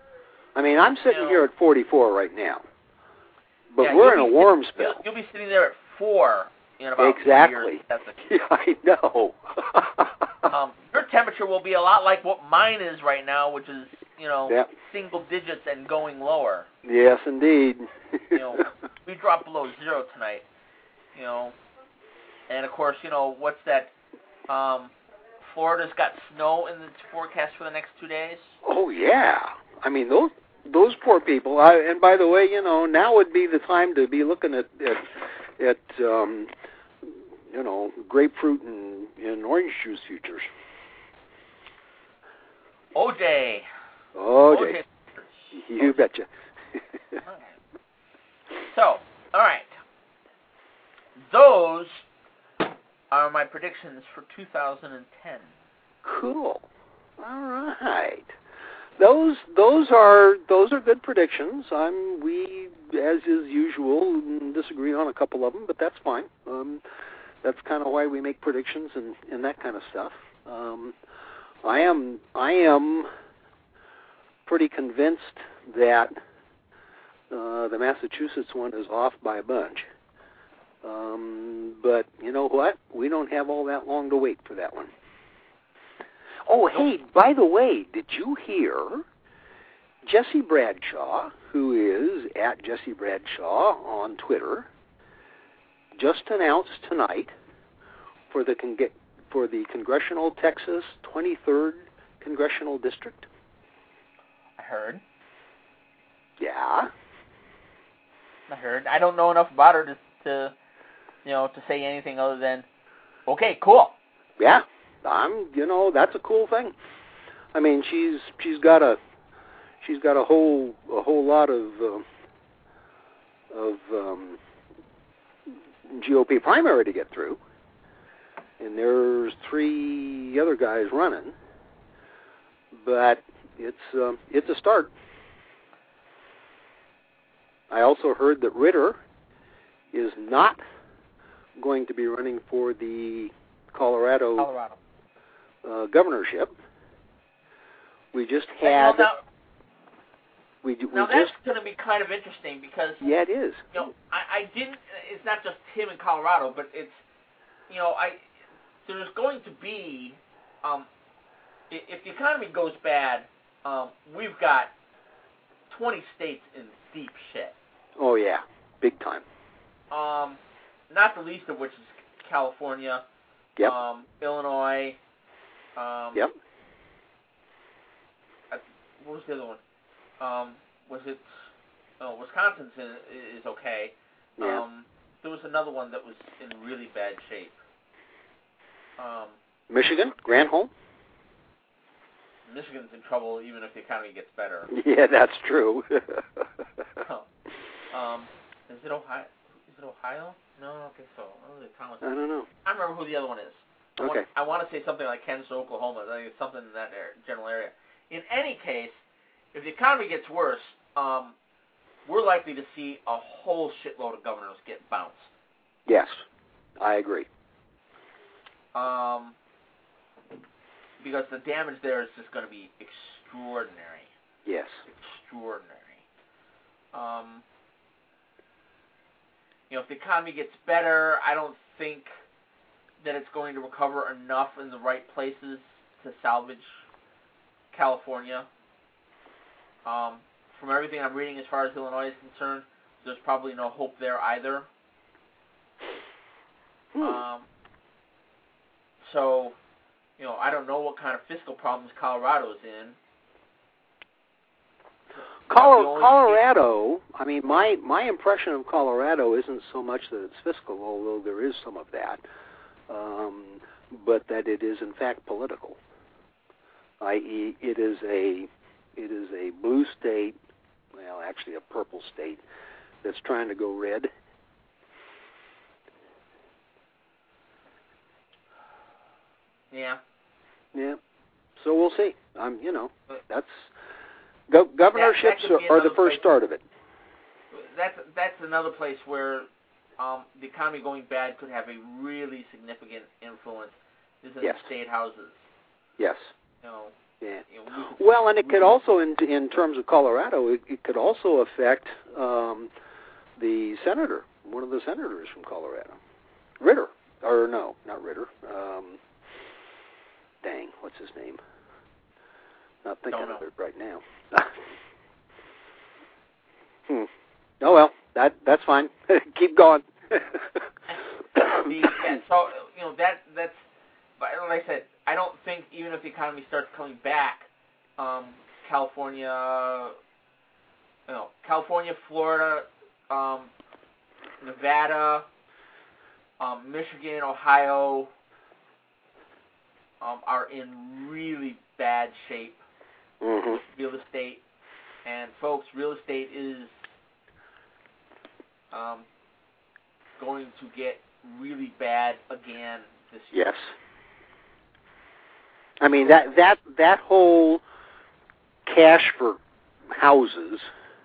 I mean, I'm sitting you know, here at forty-four right now, but yeah, we're in a sit- warm spell. You'll, you'll be sitting there at four in about Exactly. three years. That's a, Yeah, I know. um, your temperature will be a lot like what mine is right now, which is, you know, yep. single digits and going lower. Yes, indeed. You know, we dropped below zero tonight. You know, and of course, you know, what's that? Um, Florida's got snow in its forecast for the next two days. Oh yeah. I mean those those poor people. I, and by the way, you know, now would be the time to be looking at at, at um, you know, grapefruit and, and orange juice futures. O J. O J. You betcha. So, all right. Those are my predictions for two thousand ten. Cool. All right. Those those are those are good predictions. I'm we as is usual disagree on a couple of them, but that's fine. Um, that's kind of why we make predictions and, and that kind of stuff. Um, I am I am pretty convinced that uh, the Massachusetts one is off by a bunch. Um, but you know what? We don't have all that long to wait for that one. Oh, hey, by the way, did you hear Jesse Bradshaw, who is at Jesse Bradshaw on Twitter, just announced tonight for the con- for the Congressional Texas twenty-third Congressional District? I heard. Yeah. I heard. I don't know enough about her to, to you know, to say anything other than, okay, cool. Yeah. I'm, you know, that's a cool thing. I mean, she's she's got a she's got a whole a whole lot of uh, of um, G O P primary to get through, and there's three other guys running, but it's um, it's a start. I also heard that Ritter is not going to be running for the Colorado. Colorado. Uh, governorship. We just Well, had. now, we we now just. that's going to be kind of interesting because. Yeah, it is. You know, I, I didn't. It's not just him in Colorado, but it's. You know, I. There's going to be. Um, if the economy goes bad, um, we've got twenty states in deep shit. Oh yeah, big time. Um, not the least of which is California. Yep. Um, Illinois. Um, yep. I, what was the other one? Um, was it? Oh, Wisconsin's in, is okay. Yeah. Um, there was another one that was in really bad shape. Um, Michigan, Granholm. Michigan's in trouble even if the economy gets better. Yeah, that's true. um, is it Ohio? Is it Ohio? No, I don't think so. I don't, think I don't know. I remember who the other one is. I Okay. Want, I want to say something like Kansas, Oklahoma. I think it's something in that area, general area. In any case, if the economy gets worse, um, we're likely to see a whole shitload of governors get bounced. Yes, I agree. Um, because the damage there is just going to be extraordinary. Yes. Extraordinary. Um, you know, if the economy gets better, I don't think that it's going to recover enough in the right places to salvage California. Um, from everything I'm reading as far as Illinois is concerned, there's probably no hope there either. Hmm. Um, so, you know, I don't know what kind of fiscal problems Colorado's in. Col- Colorado, I mean, my, my impression of Colorado isn't so much that it's fiscal, although there is some of that, um, but that it is, in fact, political. that is, it is a it is a blue state, well, actually a purple state, that's trying to go red. Yeah. Yeah. So we'll see. Um, you know, that's go- governorships that, that are, are the first place. start of it. That's that's another place where um, the economy going bad could have a really significant influence. Is in Yes. the state houses. Yes. You know, Yeah. You know, well, and it could also, in in terms of Colorado, it, it could also affect um, the senator, one of the senators from Colorado, Ritter, or no, not Ritter. Um, dang, what's his name? Not thinking of it right now. hmm. Oh well, that that's fine. Keep going. the, yeah, so you know that that's. But like I said, I don't think even if the economy starts coming back, um, California, you know, California, Florida, um, Nevada, um, Michigan, Ohio, um, are in really bad shape mm-hmm. with real estate. And folks, real estate is um, going to get really bad again this year. Yes. I mean that that that whole cash for houses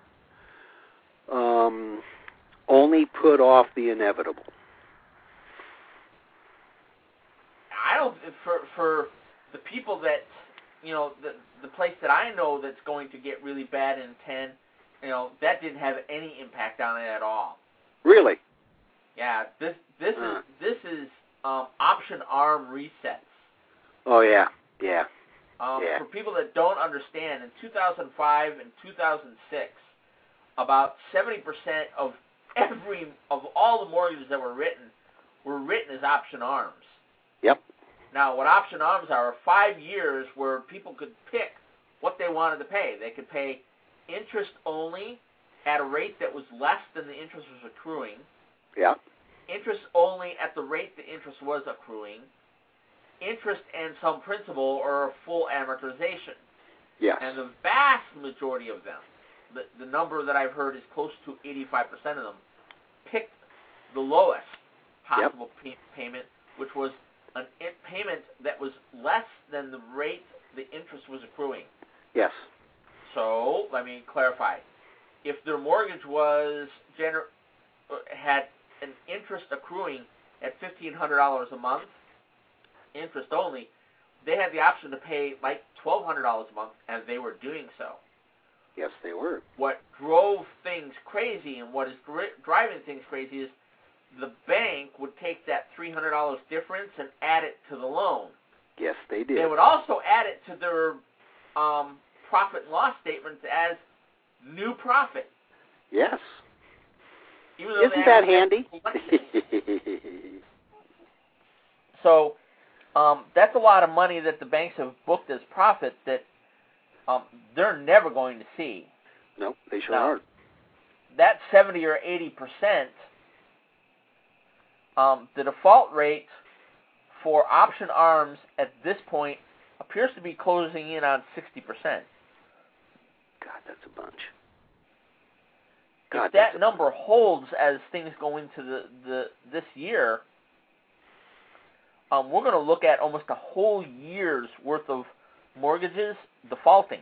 um, only put off the inevitable. I don't for for the people that you know the the place that I know that's going to get really bad in ten, you know that didn't have any impact on it at all. Really? Yeah. This this uh. is this is um, option arm resets. Oh yeah. Yeah. Um, yeah. For people that don't understand, in two thousand five and two thousand six, about seventy percent of every of all the mortgages that were written were written as option arms. Yep. Now, what option arms are are five years where people could pick what they wanted to pay. They could pay interest only at a rate that was less than the interest was accruing. Yeah. Interest only at the rate the interest was accruing. Interest and some principal or a full amortization. Yes. And the vast majority of them, the, the number that I've heard is close to eighty-five percent of them, picked the lowest possible yep. pay- payment, which was an in- payment that was less than the rate the interest was accruing. Yes. So, let me clarify. If their mortgage was gener- had an interest accruing at fifteen hundred dollars a month, interest only, they had the option to pay like twelve hundred dollars a month, and they were doing so. Yes, they were. What drove things crazy and what is dri- driving things crazy is the bank would take that three hundred dollars difference and add it to the loan. Yes, they did. They would also add it to their um, profit and loss statements as new profit. Yes. Even though Isn't that handy? So um, that's a lot of money that the banks have booked as profit that um, they're never going to see. No, they sure now, aren't. That seventy or eighty percent, um, the default rate for option arms at this point appears to be closing in on sixty percent. God, that's a bunch. God, if that number holds as things go into the, the this year, um, we're going to look at almost a whole year's worth of mortgages defaulting.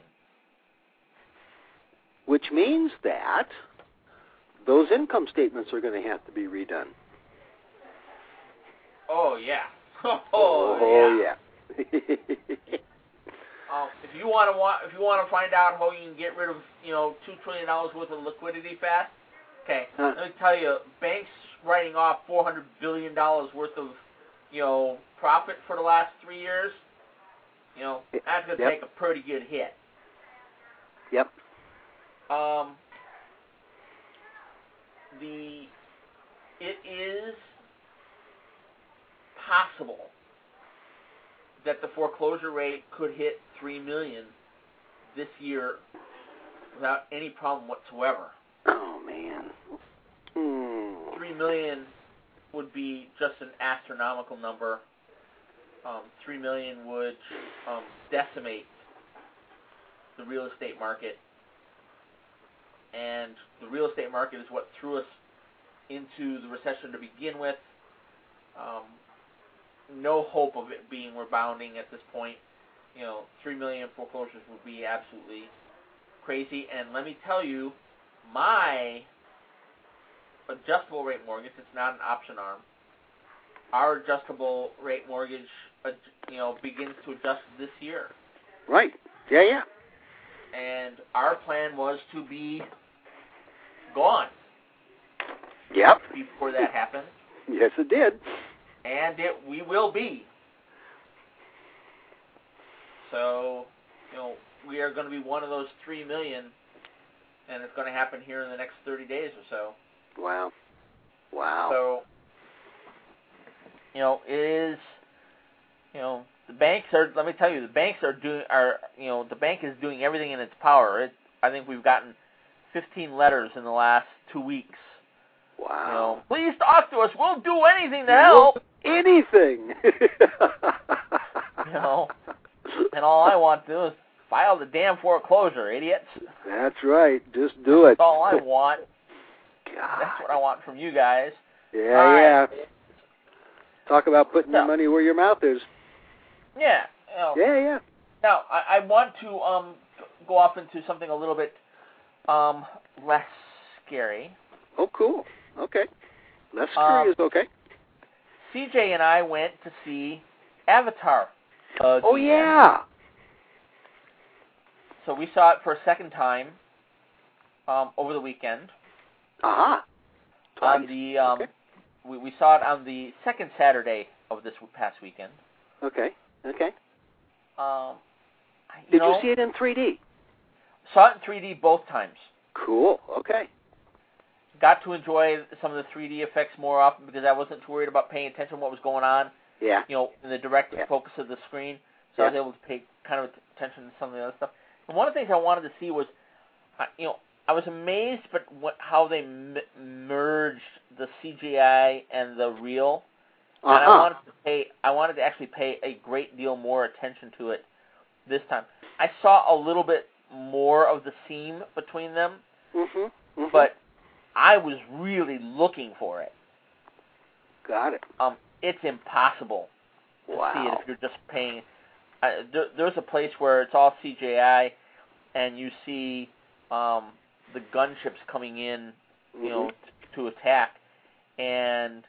Which means that those income statements are going to have to be redone. Oh, yeah. Oh, oh yeah. yeah. um, if you want to want, if you want to find out how you can get rid of, you know, two trillion dollars worth of liquidity fast, okay, huh. let me tell you, banks writing off four hundred billion dollars worth of, you know, profit for the last three years, you know, that's going to yep. take a pretty good hit. Yep. Um, the, it is possible that the foreclosure rate could hit three million this year without any problem whatsoever. Oh, man. Mm. three million would be just an astronomical number. Um, three million would um, decimate the real estate market. And the real estate market is what threw us into the recession to begin with. Um, no hope of it being rebounding at this point. You know, three million foreclosures would be absolutely crazy. And let me tell you, my adjustable rate mortgage, it's not an option arm, our adjustable rate mortgage, uh, you know, begins to adjust this year. Right. Yeah, yeah. And our plan was to be gone. Yep. Before that happened. Yes, it did. And it we will be. So, you know, we are going to be one of those three million, and it's going to happen here in the next thirty days or so. Wow. Wow. So, you know, it is, you know, the banks are, let me tell you, the banks are doing, are, you know, the bank is doing everything in its power. It, I think we've gotten fifteen letters in the last two weeks. Wow. You know, please talk to us. We'll do anything to help. Anything. You know, and all I want to do is file the damn foreclosure, idiots. That's right. Just do it. That's all I want. God. That's what I want from you guys. Yeah, all yeah. Right. Talk about putting so, your money where your mouth is. Yeah. You know, yeah, yeah. Now, I, I want to um, go off into something a little bit um, less scary. Oh, cool. Okay. Less scary um, is okay. C J and I went to see Avatar. Again. Oh, yeah. So we saw it for a second time um, over the weekend. Uh-huh. Twice. On the, um, okay. we, we saw it on the second Saturday of this past weekend. Okay. Okay. Um, you Did know, you see it in three D? Saw it in three D both times. Cool. Okay. Got to enjoy some of the three D effects more often because I wasn't too worried about paying attention to what was going on. Yeah. You know, in the direct yeah. focus of the screen, so yeah. I was able to pay kind of attention to some of the other stuff. And one of the things I wanted to see was, uh, you know, I was amazed, but what, how they m- merged the C G I and the real. Uh-huh. And I wanted to pay. I wanted to actually pay a great deal more attention to it this time. I saw a little bit more of the seam between them, mm-hmm. Mm-hmm. but I was really looking for it. Got it. Um, it's impossible to wow. see it if you're just paying. Uh, there, there's a place where it's all C G I, and you see um, the gunships coming in, you mm-hmm. know, t- to attack, and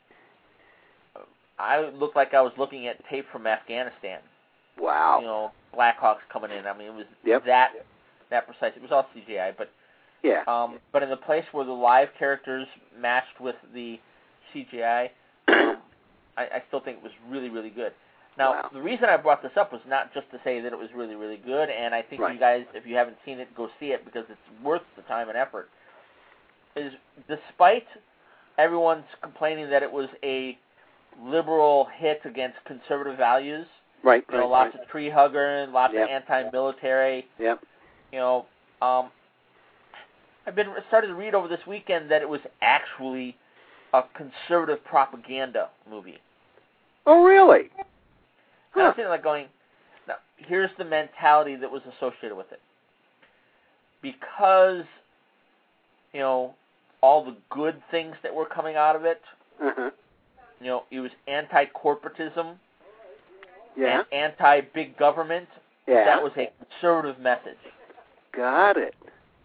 I looked like I was looking at tape from Afghanistan. Wow. You know, Blackhawks coming in. I mean, it was yep. that that precise. It was all C G I, but yeah. um, but in the place where the live characters matched with the C G I, um, I, I still think it was really, really good. Now, wow. the reason I brought this up was not just to say that it was really, really good, and I think right. you guys, if you haven't seen it, go see it because it's worth the time and effort. Is despite everyone's complaining that it was a liberal hit against conservative values, right? You know, right, lots right. of tree hugging, lots yep. of anti-military. Yep. You know, um, I've been started to read over this weekend that it was actually a conservative propaganda movie. Oh, really? Huh. And I was thinking, like, going, now, here's the mentality that was associated with it. Because, you know, all the good things that were coming out of it, uh-huh. you know, it was anti-corporatism yeah. and anti-big government. Yeah. That was a conservative message. Got it.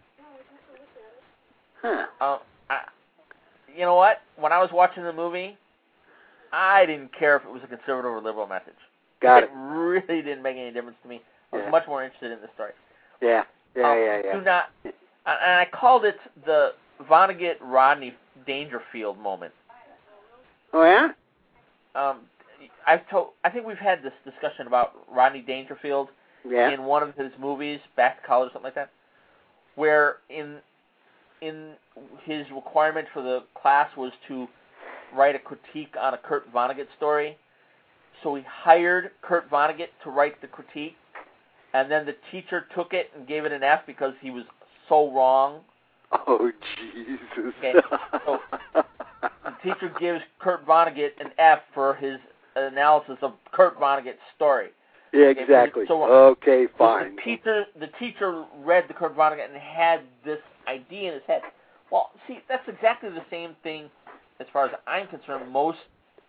Huh. Um, I, you know what? When I was watching the movie, I didn't care if it was a conservative or liberal message. Got it. It really didn't make any difference to me. I was yeah. much more interested in the story. Yeah. Yeah, um, yeah, yeah. Do not, and I called it the Vonnegut-Rodney Dangerfield moment. Oh, yeah? Um, I've told, I think we've had this discussion about Rodney Dangerfield yeah. in one of his movies, Back to College or something like that, where in in his requirement for the class was to write a critique on a Kurt Vonnegut story. So he hired Kurt Vonnegut to write the critique, and then the teacher took it and gave it an F because he was so wrong. Oh, Jesus. Okay, so the teacher gives Kurt Vonnegut an F for his analysis of Kurt Vonnegut's story. Yeah, okay, exactly. So okay, fine. The teacher, the teacher read the Kurt Vonnegut and had this idea in his head. Well, see, that's exactly the same thing, as far as I'm concerned, most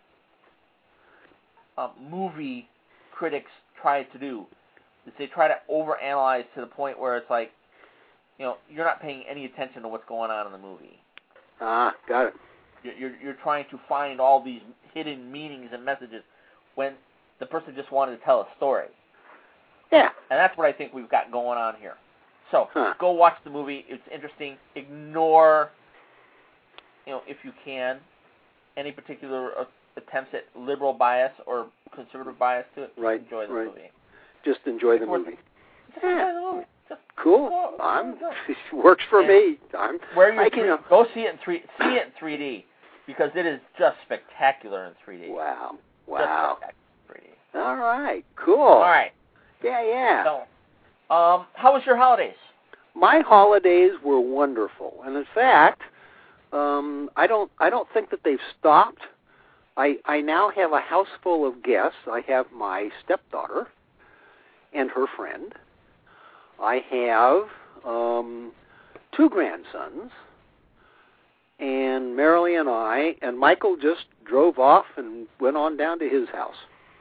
uh, movie critics try to do. Is they try to overanalyze to the point where it's like, you know, you're not paying any attention to what's going on in the movie. Ah, got it. You're, you're, you're trying to find all these hidden meanings and messages when the person just wanted to tell a story. Yeah. And that's what I think we've got going on here. So huh. go watch the movie. It's interesting. Ignore, you know, if you can, any particular uh, attempts at liberal bias or conservative bias to it. Right. Enjoy the right. movie. Just enjoy it's the movie. Just yeah. enjoy the movie. Just cool. Go, I'm. go. Works for and me. I'm. Where you I can, go see it in three. See it in three D because it is just spectacular in three D. Wow. Wow. Just spectacular in three D. All right. Cool. All right. Yeah. Yeah. So, um, how was your holidays? My holidays were wonderful, and in fact, um, I don't. I don't think that they've stopped. I I now have a house full of guests. I have my stepdaughter and her friend. I have um, two grandsons, and Marilee and I, and Michael just drove off and went on down to his house.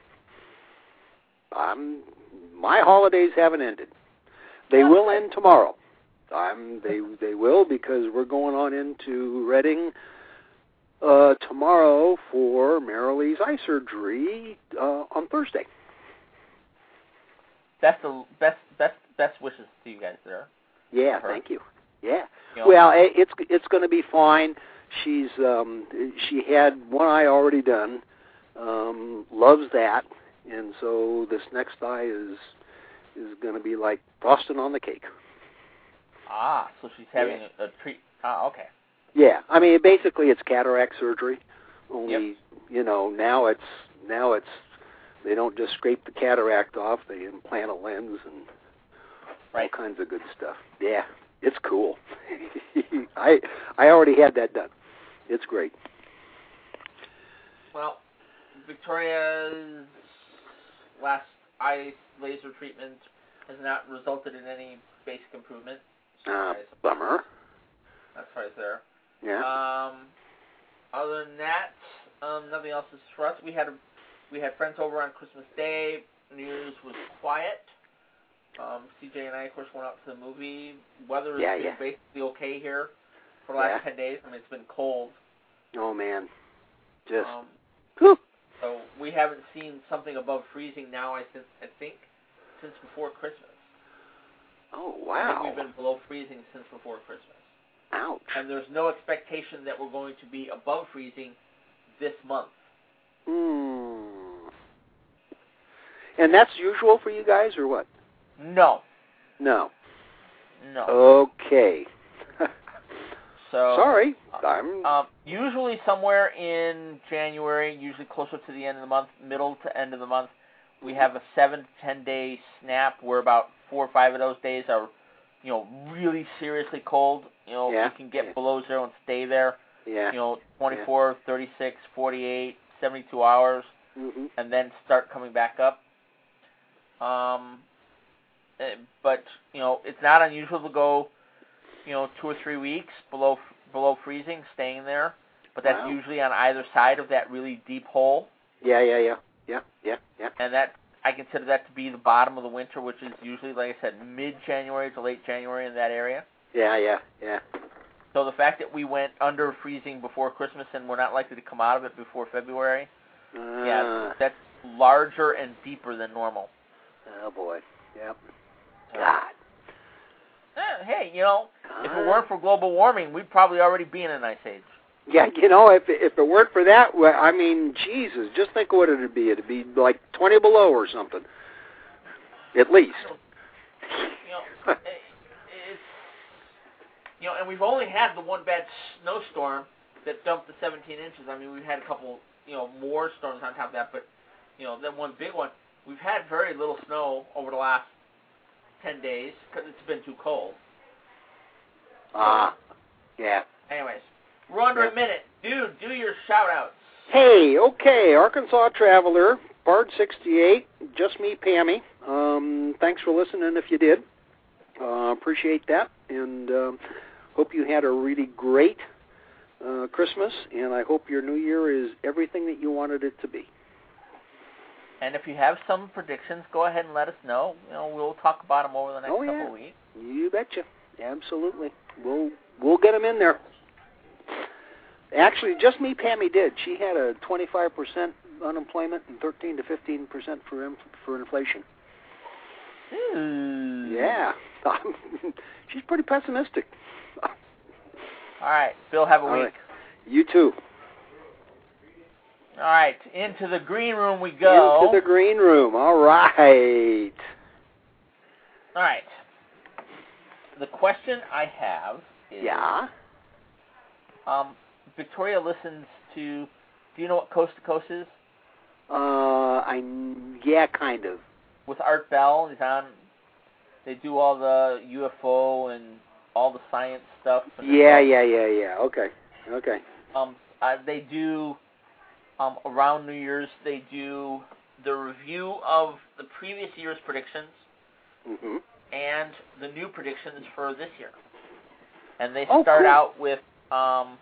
I'm, my holidays haven't ended. They will end tomorrow. I'm, they they will because we're going on into Reading uh, tomorrow for Marilee's eye surgery uh, on Thursday. Best of, best best best wishes to you guys there. Yeah, thank you. Yeah. You know, well, it's it's going to be fine. She's um, she had one eye already done. Um, loves that, and so this next eye is is going to be like frosting on the cake. Ah, so she's having yeah. a, a treat. Ah, okay. Yeah, I mean basically it's cataract surgery. Only yep. you know now it's now it's they don't just scrape the cataract off; they implant a lens and right. all kinds of good stuff. Yeah, it's cool. I I already had that done. It's great. Well, Victoria's last eye laser treatment has not resulted in any basic improvement. Uh, bummer. That's right there. Yeah. Um, other than that, um, nothing else is for us. We had a, we had friends over on Christmas Day. New Year's was quiet. Um, C J and I, of course, went out to the movie. Weather has yeah, been yeah. basically okay here for the last yeah. ten days. I mean, it's been cold. Oh man, just. Um, whew. So we haven't seen something above freezing now. I think I think since before Christmas. Oh I wow. think we've been below freezing since before Christmas. Ouch. And there's no expectation that we're going to be above freezing this month. Hmm. And that's usual for you guys, or what? No. No. No. Okay. So sorry. Uh, I'm. um, usually somewhere in January, usually closer to the end of the month, middle to end of the month, we have a seven to ten day snap where about four or five of those days are, you know, really seriously cold. You know, yeah. you can get yeah. below zero and stay there. Yeah. You know, twenty-four, yeah. thirty-six, forty-eight, seventy-two hours, mm-hmm. and then start coming back up. Um, but you know, it's not unusual to go, you know, two or three weeks below below freezing, staying there. But that's wow. usually on either side of that really deep hole. Yeah, yeah, yeah, yeah, yeah, yeah. And that I consider that to be the bottom of the winter, which is usually, like I said, mid-January to late January in that area. Yeah, yeah, yeah. So the fact that we went under freezing before Christmas and we're not likely to come out of it before February, uh, yeah, that's larger and deeper than normal. Oh boy. Yep. So, God. Eh, hey, you know, God. if it weren't for global warming, we'd probably already be in an ice age. Yeah, you know, if if it weren't for that, well, I mean, Jesus, just think what it'd be. It'd be like twenty below or something, at least. You know, it's you know, and we've only had the one bad snowstorm that dumped the seventeen inches. I mean, we've had a couple, you know, more storms on top of that, but you know, that one big one. We've had very little snow over the last ten days because it's been too cold. Ah, uh, yeah. Anyways. We're under a minute. Dude, do your shout-outs. Hey, okay, Arkansas Traveler, Bard sixty-eight, just me, Pammy. Um, thanks for listening if you did. Uh, appreciate that, and um, hope you had a really great uh, Christmas, and I hope your New Year is everything that you wanted it to be. And if you have some predictions, go ahead and let us know. You know, we'll talk about them over the next oh, yeah. couple of weeks. You betcha. Absolutely. We'll, we'll get them in there. Actually, just me, Pammy did. She had a twenty-five percent unemployment and thirteen to fifteen percent for for inflation. Ooh. Yeah. She's pretty pessimistic. All right, Bill, have a All week. right. You too. All right, into the green room we go. Into the green room. All right. All right. The question I have is... Yeah? Um, Victoria listens to... Do you know what Coast to Coast is? Uh, I... Yeah, kind of. With Art Bell. He's on... They do all the U F O and all the science stuff. Yeah, yeah, yeah, yeah. Okay. Okay. Um, uh, they do... Um, around New Year's, they do the review of the previous year's predictions Mm-hmm. and the new predictions for this year. And they Oh, start cool. out with um,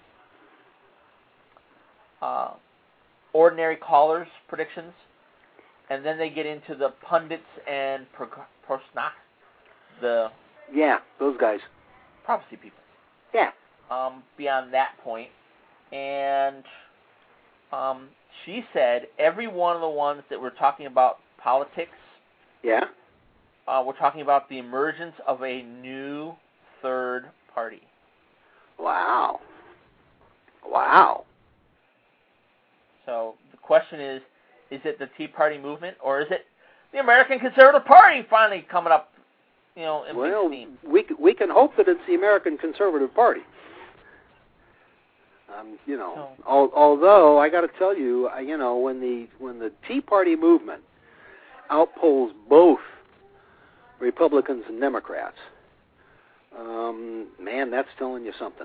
uh, ordinary callers' predictions, and then they get into the pundits and pro- prosna, the Yeah, those guys. prophecy people. Yeah. Um, beyond that point, and um, she said every one of the ones that we're talking about politics, Yeah? uh, we're talking about the emergence of a new third party. Wow. Wow. So the question is, is it the Tea Party movement, or is it the American Conservative Party finally coming up, you know, in Well, big steam? we, c- we can hope that it's the American Conservative Party. Um, you know, So- al- although I got to tell you, I, you know, when the when the Tea Party movement outpolls both Republicans and Democrats, um, man, that's telling you something.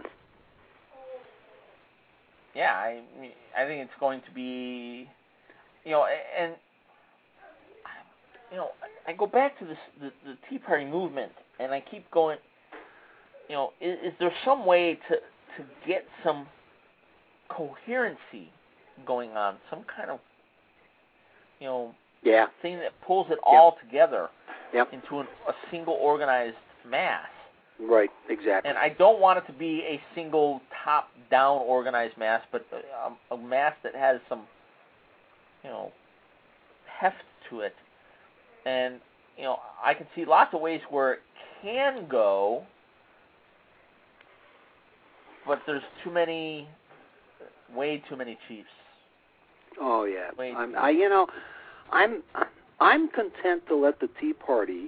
Yeah, I mean, I think it's going to be, you know, and you know, I go back to this the, the Tea Party movement, and I keep going. You know, is, is there some way to to get some coherency going on, some kind of, you know, Yeah. thing that pulls it all together Yep. into an, a single organized mass? Right. Exactly. And I don't want it to be a single top-down organized mass, but a, a mass that has some, you know, heft to it. And, you know, I can see lots of ways where it can go, but there's too many, way too many chiefs. Oh yeah. Wait. I'm, I you know, I'm I'm content to let the Tea Party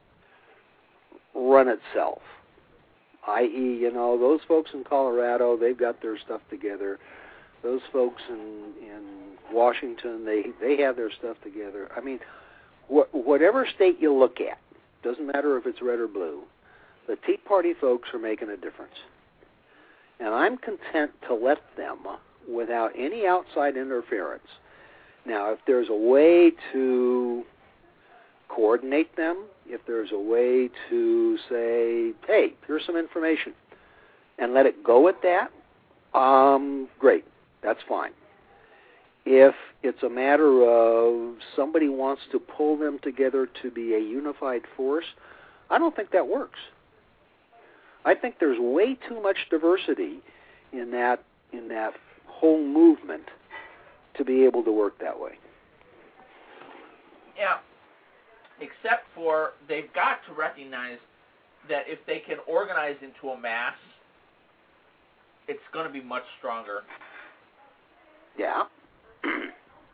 run itself. that is, you know, those folks in Colorado, they've got their stuff together. Those folks in in Washington, they they have their stuff together. I mean, wh- whatever state you look at, doesn't matter if it's red or blue, the Tea Party folks are making a difference. And I'm content to let them without any outside interference. Now, if there's a way to coordinate them, if there's a way to say, hey, here's some information, and let it go at that, um, great, that's fine. If it's a matter of somebody wants to pull them together to be a unified force, I don't think that works. I think there's way too much diversity in that in that whole movement to be able to work that way. Yeah, except for they've got to recognize that if they can organize into a mass, it's going to be much stronger. Yeah. You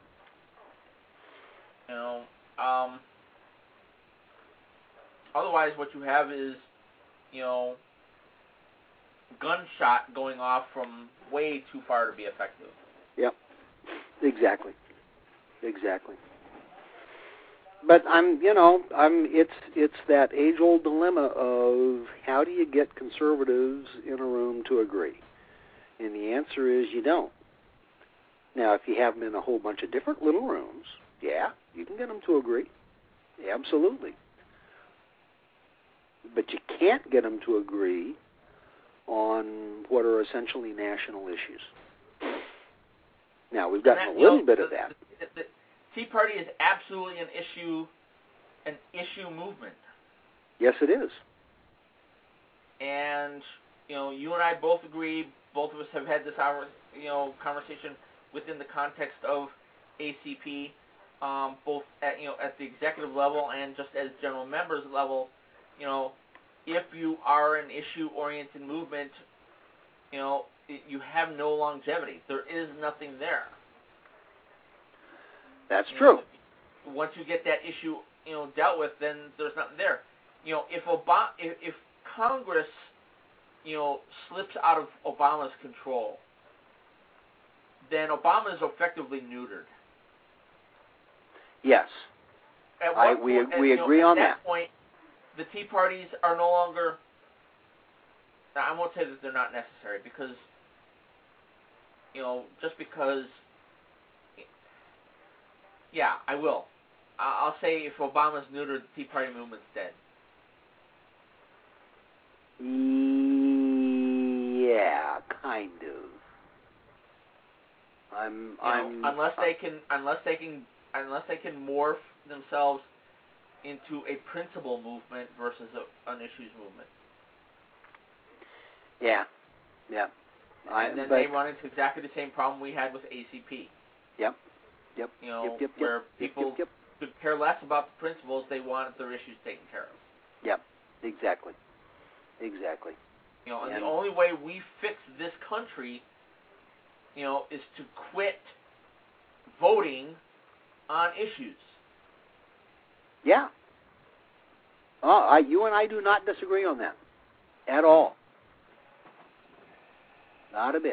know, um, otherwise what you have is, you know, gunshot going off from way too far to be effective. Yep. Exactly. Exactly. But I'm, you know, I'm. It's it's that age-old dilemma of how do you get conservatives in a room to agree, and the answer is you don't. Now, if you have them in a whole bunch of different little rooms, yeah, you can get them to agree. Absolutely. But you can't get them to agree on what are essentially national issues. Now, we've gotten And a that, little you know, bit the, of that. The, the Tea Party is absolutely an issue, an issue movement. Yes, it is. And, you know, you and I both agree, both of us have had this hour, you know, conversation within the context of A C P, um, both at you know at the executive level and just as general members level, you know, if you are an issue-oriented movement, you know, it, you have no longevity. There is nothing there. That's you true. Know, once you get that issue, you know, dealt with, then there's nothing there. You know, if Obama, if, if Congress, you know, slips out of Obama's control, then Obama is effectively neutered. Yes. At I, one we point, we at, agree you know, on at that. that point, the Tea Parties are no longer. I won't say that they're not necessary because, you know, just because. Yeah, I will. I'll say if Obama's neutered, the Tea Party movement's dead. Yeah, kind of. I'm. You I'm. know, unless they can, unless they can, unless they can morph themselves into a principle movement versus a, an issues movement. Yeah. Yeah. I, And then but, they run into exactly the same problem we had with A C P. Yep. Yep. You know, yep, yep, where yep, people yep, yep. could care less about the principles; they wanted their issues taken care of. Yep. Exactly. Exactly. You know, and, And the only way we fix this country, you know, is to quit voting on issues. Yeah. Oh, I, you and I do not disagree on that at all. Not a bit.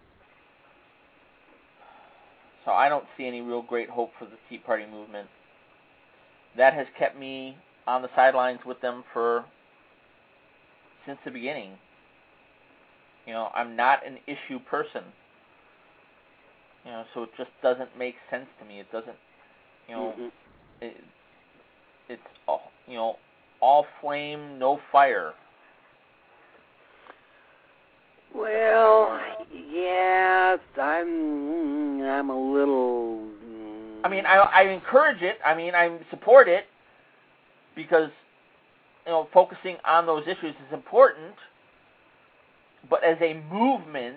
So I don't see any real great hope for the Tea Party movement. That has kept me on the sidelines with them for since the beginning. You know, I'm not an issue person. You know, so it just doesn't make sense to me. It doesn't, you know, mm-hmm. it, it's all, you know, all flame, no fire. Well, yeah, I'm I'm a little. I mean, I I encourage it. I mean, I support it because, you know, focusing on those issues is important. But as a movement,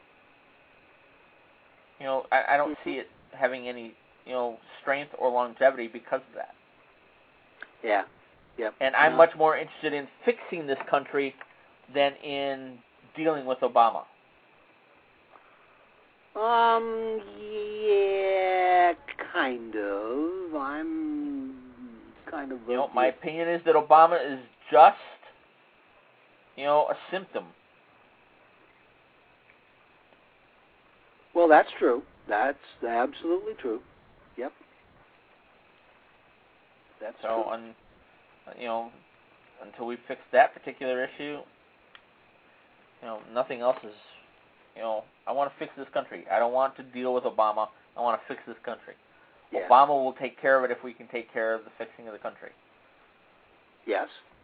you know, I, I don't see it having any, you know, strength or longevity because of that. Yeah. Yep. And I'm yeah. much more interested in fixing this country than in dealing with Obama. Um, yeah, kind of. I'm kind of. You know, my opinion is that Obama is just, you know, a symptom. Well, that's true. That's absolutely true. Yep. That's so, true. Un, you know, until we fix that particular issue, you know, nothing else is, you know, I want to fix this country. I don't want to deal with Obama. I want to fix this country. Yeah. Obama will take care of it if we can take care of the fixing of the country. Yes.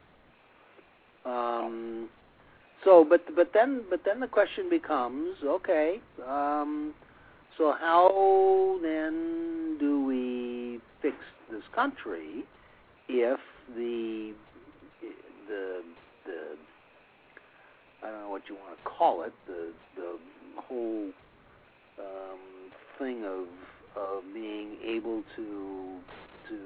Um. So, but but then but then the question becomes, okay. Um. So how then do we fix this country if the the the I don't know what you want to call it, the the whole um, thing of of being able to to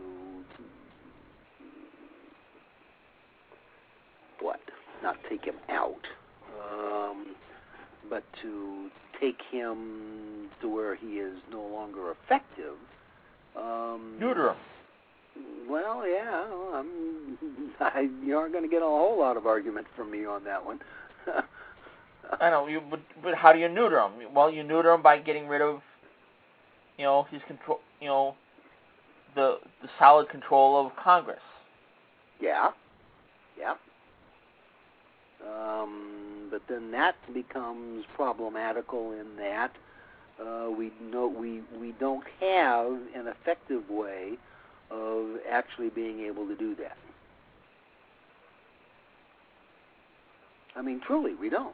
what? Not take him out, um, but to take him to where he is no longer effective. Um, Neuter him. Well, yeah, I'm, I, you aren't going to get a whole lot of argument from me on that one. I know, you, but, but how do you neuter him? Well, you neuter him by getting rid of, you know, his control, you know, the the solid control of Congress. Yeah, yeah. Um, but then that becomes problematical in that uh, we know we we don't have an effective way of actually being able to do that. I mean, truly, we don't.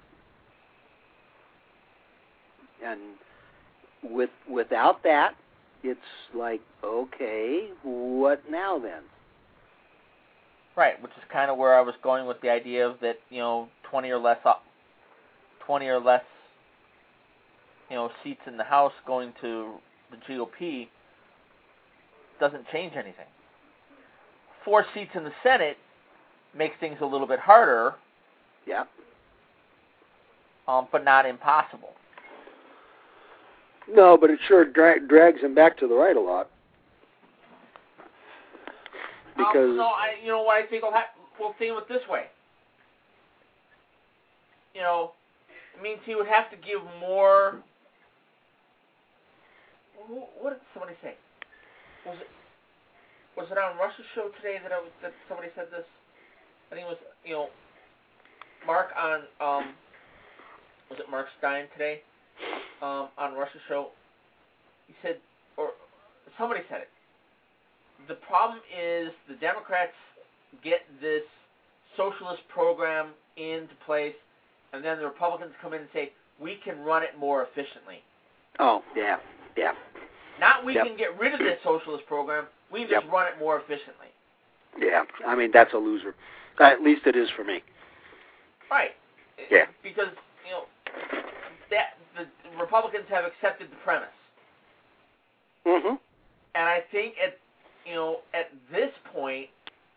And with without that, it's like, okay, what now then? Right, which is kind of where I was going with the idea of that, you know, twenty or less, twenty or less, you know, seats in the House going to the G O P. doesn't change anything. Four seats in the Senate makes things a little bit harder. Yeah. Um, but not impossible. No, but it sure dra- drags him back to the right a lot. Because um, no, I you know what I think will happen. We'll think of it this way. You know, it means he would have to give more. What did somebody say? Was it was it on Rush's show today that I was, that somebody said this? I think it was you know Mark on um was it Mark Stein today um, on Rush's show? He said, or somebody said it. The problem is the Democrats get this socialist program into place, and then the Republicans come in and say, we can run it more efficiently. Oh, yeah, yeah. Not we yep. can get rid of this socialist program, we just yep. run it more efficiently. Yeah, I mean, that's a loser. At least it is for me. Right. Yeah. Because, you know, that the Republicans have accepted the premise. Mm-hmm. And I think at you know, at this point,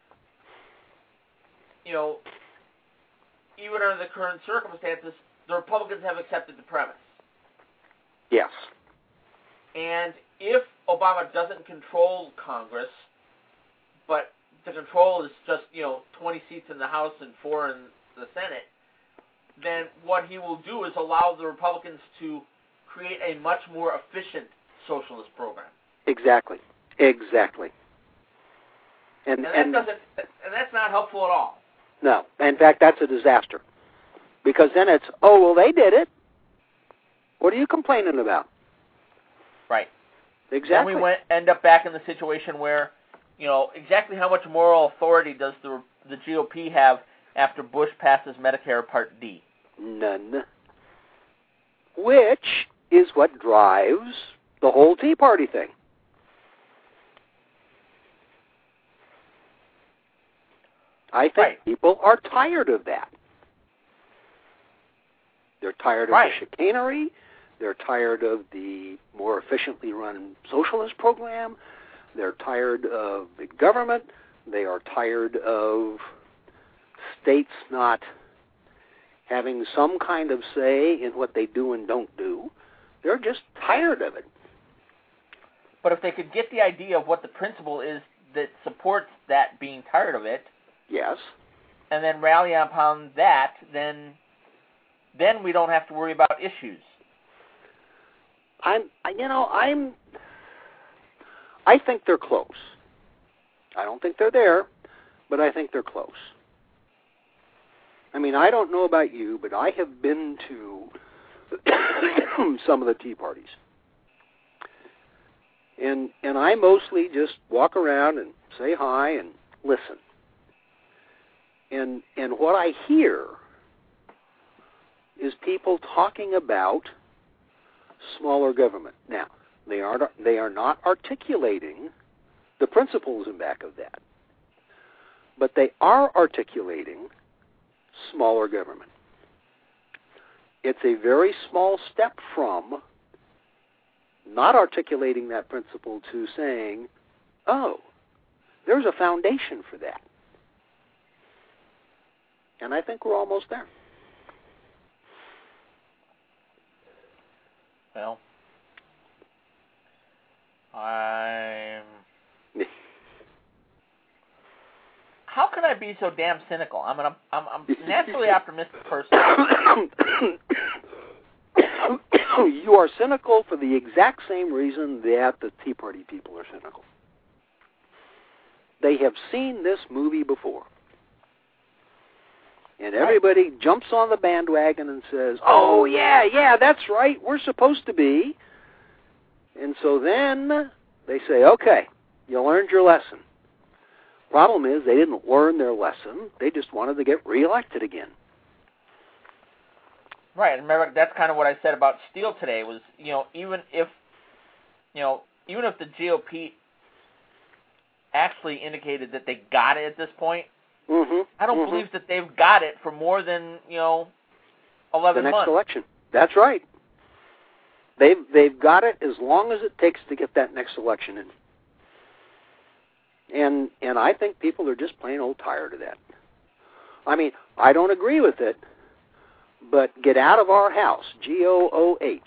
you know, even under the current circumstances, the Republicans have accepted the premise. Yes. And if Obama doesn't control Congress, but the control is just, you know, twenty seats in the House and four in the Senate, then what he will do is allow the Republicans to create a much more efficient socialist program. Exactly. Exactly. And, and, that and, doesn't, and that's not helpful at all. No. In fact, that's a disaster. Because then it's, oh, well, they did it. What are you complaining about? Right. Exactly. Then we went, end up back in the situation where, you know, exactly how much moral authority does the the G O P have after Bush passes Medicare Part D? None. Which is what drives the whole Tea Party thing. I think right. people are tired of that. They're tired of right. the chicanery. They're tired of the more efficiently run socialist program. They're tired of big government. They are tired of states not having some kind of say in what they do and don't do. They're just tired of it. But if they could get the idea of what the principle is that supports that being tired of it, yes, and then rally upon that, then then we don't have to worry about issues. I'm, you know, I'm, I think they're close. I don't think they're there, but I think they're close. I mean, I don't know about you, but I have been to some of the Tea Parties. And and I mostly just walk around and say hi and listen. And and what I hear is people talking about smaller government. Now, they are they are not articulating the principles in back of that, but they are articulating smaller government. It's a very small step from not articulating that principle to saying, oh, there's a foundation for that. And I think we're almost there. Well, I'm... How can I be so damn cynical? I'm an I'm, I'm a naturally optimistic person. You are cynical for the exact same reason that the Tea Party people are cynical. They have seen this movie before. And everybody right. jumps on the bandwagon and says, oh, yeah, yeah, that's right, we're supposed to be. And so then they say, okay, you learned your lesson. Problem is, they didn't learn their lesson. They just wanted to get reelected again. Right, and remember, that's kind of what I said about Steele today, was, you know, even if, you know, even if the G O P actually indicated that they got it at this point, mm-hmm. I don't mm-hmm. believe that they've got it for more than, you know, eleven months. The next months. election. That's right. They've, they've got it as long as it takes to get that next election in. And and I think people are just plain old tired of that. I mean, I don't agree with it, but get out of our house, G O O H,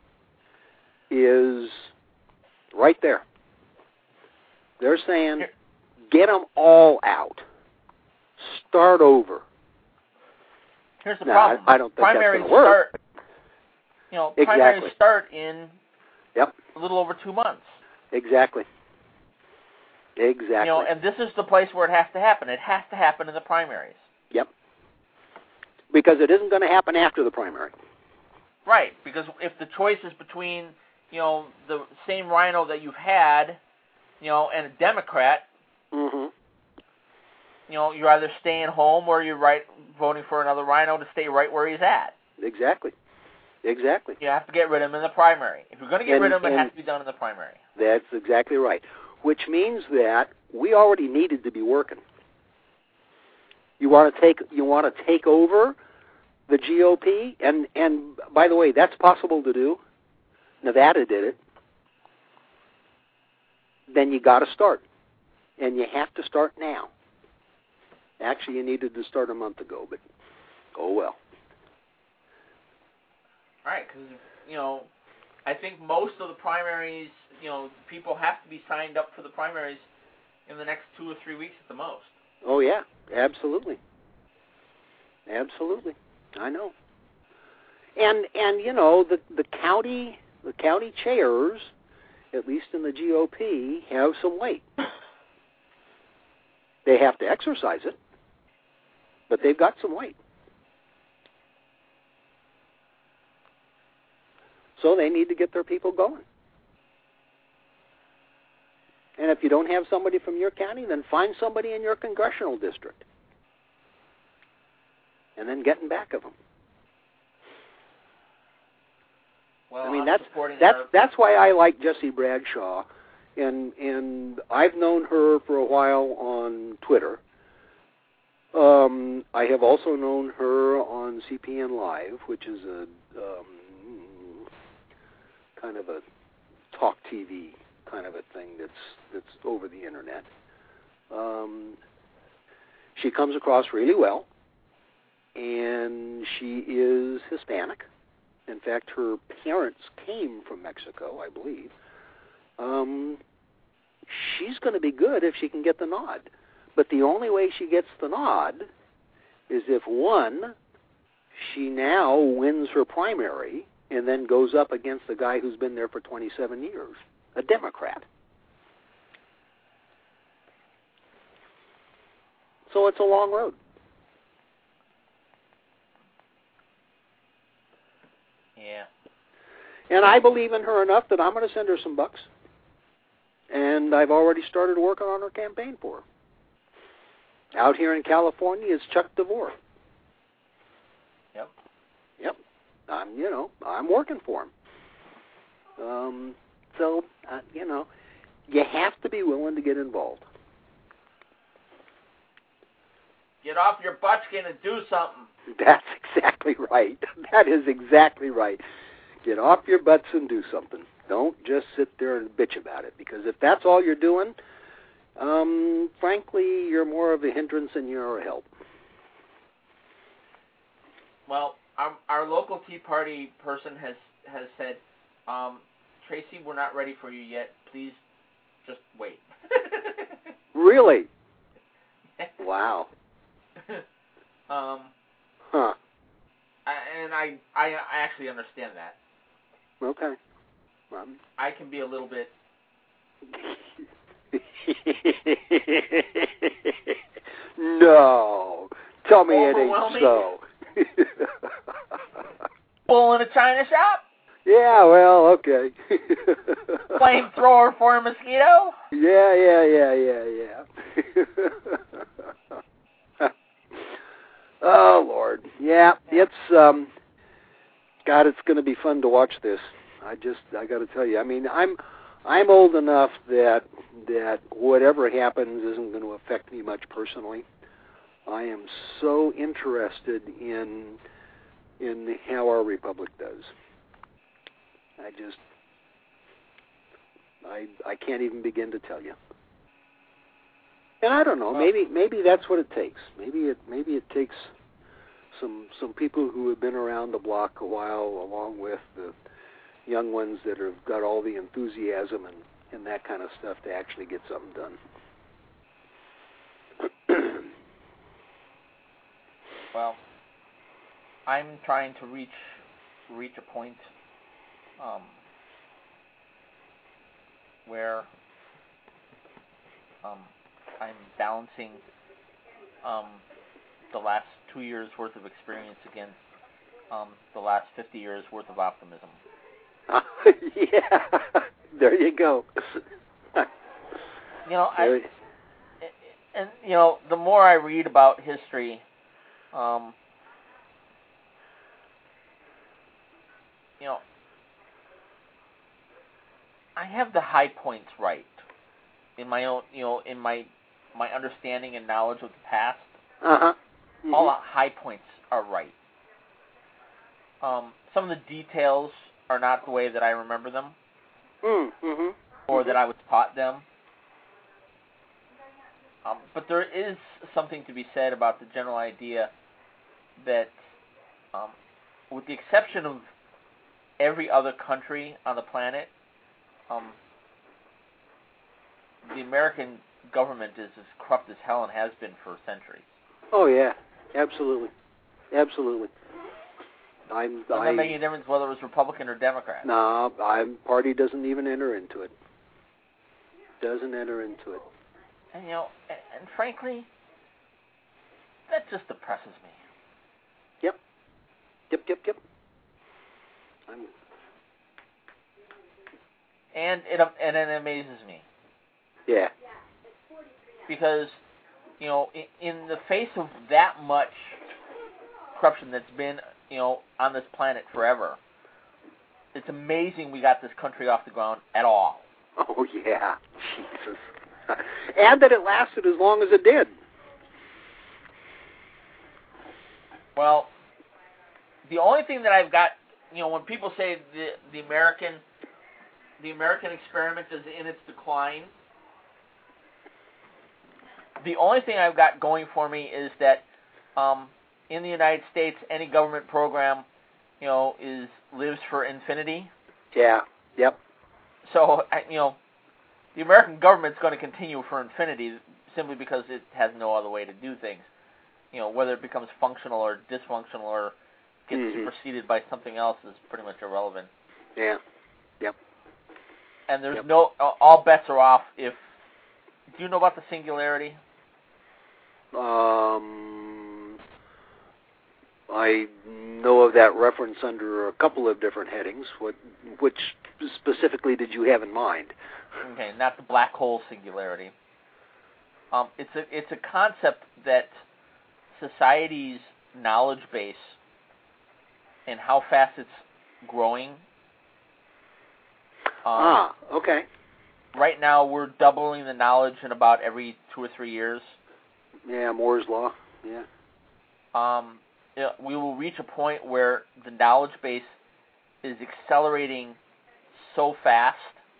is right there. They're saying, get them all out. Start over. Here's the now, problem. I, I don't think primaries that's going to work. Start, you know, exactly. primaries start in yep. a little over two months. Exactly. Exactly. You know, and this is the place where it has to happen. It has to happen in the primaries. Yep. Because it isn't going to happen after the primary. Right. Because if the choice is between, you know, the same rhino that you've had, you know, and a Democrat, mm-hmm. you know, you're either staying home or you're right voting for another rhino to stay right where he's at. Exactly. Exactly. You have to get rid of him in the primary. If you're going to get and, rid of him, it and has to be done in the primary. That's exactly right. Which means that we already needed to be working. You want to take you want to take over the G O P, and and by the way, that's possible to do. Nevada did it. Then you got to start, and you have to start now. Actually, you needed to start a month ago, but oh well. Right, because, you know, I think most of the primaries, you know, people have to be signed up for the primaries in the next two or three weeks at the most. Oh, yeah, absolutely. Absolutely. I know. And, and you know, the, the county the county chairs, at least in the G O P, have some weight. They have to exercise it, but they've got some weight. So they need to get their people going. And if you don't have somebody from your county, then find somebody in your congressional district. And then get in back of them. Well, I mean, I'm that's supporting that's her. that's why I like Jessie Bradshaw, and and I've known her for a while on Twitter. Um, I have also known her on C P N Live, which is a um, kind of a talk T V kind of a thing that's that's over the internet. Um, she comes across really well, and she is Hispanic. In fact, her parents came from Mexico, I believe. Um, she's going to be good if she can get the nod. But the only way she gets the nod is if, one, she now wins her primary and then goes up against a guy who's been there for twenty-seven years, a Democrat. So it's a long road. Yeah. And I believe in her enough that I'm going to send her some bucks. And I've already started working on her campaign for her. Out here in California is Chuck DeVore. Yep. Yep. I'm, you know, I'm working for him. Um, so, uh, you know, you have to be willing to get involved. Get off your buttskin and do something. That's exactly right. That is exactly right. Get off your butts and do something. Don't just sit there and bitch about it, because if that's all you're doing, um, frankly, you're more of a hindrance than you're a help. Well, our, our local Tea Party person has, has said, um, Tracy, we're not ready for you yet. Please just wait. Really? Wow. um, huh. I, and I, I, I actually understand that. Okay. Um, I can be a little bit... No. Tell me it ain't so. Bull in a china shop? Yeah, well, okay. Flamethrower for a mosquito? Yeah, yeah, yeah, yeah, yeah. Oh, Lord. Yeah, it's, um, God, it's going to be fun to watch this. I just, I got to tell you, I mean, I'm, I'm old enough that, that whatever happens isn't going to affect me much personally. I am so interested in, in how our republic does. I just, I, I can't even begin to tell you. And I don't know, Well, maybe maybe that's what it takes. Maybe it maybe it takes some some people who have been around the block a while, along with the young ones that have got all the enthusiasm and, and that kind of stuff to actually get something done. Well, I'm trying to reach reach a point um, where um, I'm balancing um, the last two years worth of experience against um, the last fifty years worth of optimism. Uh, yeah, there you go. You know, I, and you know, the more I read about history, um, you know, I have the high points right in my own, you know, in my my understanding and knowledge of the past. Uh-huh. Mm-hmm. All the high points are right. Um, some of the details are not the way that I remember them, mm-hmm. or mm-hmm. that I was taught them. Um, but there is something to be said about the general idea that, um, with the exception of every other country on the planet, um, the American government is as corrupt as hell and has been for centuries. Oh yeah, absolutely, absolutely. I'm. Doesn't I, that make any difference whether it was Republican or Democrat? No, I'm. Party doesn't even enter into it. Doesn't enter into it. And you know, and, and frankly, that just depresses me. Yep. Yep. Yep. Yep. I'm. And it and it amazes me. Yeah. Because, you know, in, in the face of that much corruption that's been, you know, on this planet forever, it's amazing we got this country off the ground at all. Oh yeah, Jesus. And that it lasted as long as it did. Well, the only thing that I've got, you know, when people say the the American the American experiment is in its decline, the only thing I've got going for me is that um, in the United States, any government program, you know, is lives for infinity. Yeah. Yep. So, you know, the American government's going to continue for infinity simply because it has no other way to do things. You know, whether it becomes functional or dysfunctional or gets mm-hmm. superseded by something else is pretty much irrelevant. Yeah. Yep. And there's yep. no, all bets are off if, do you know about the singularity? Um, I know of that reference under a couple of different headings. What, which specifically did you have in mind? Okay, not the black hole singularity. Um, it's a it's a concept that society's knowledge base and how fast it's growing. Um, ah, okay. Right now, we're doubling the knowledge in about every two or three years. Yeah, Moore's law. Yeah. Um, you know, we will reach a point where the knowledge base is accelerating so fast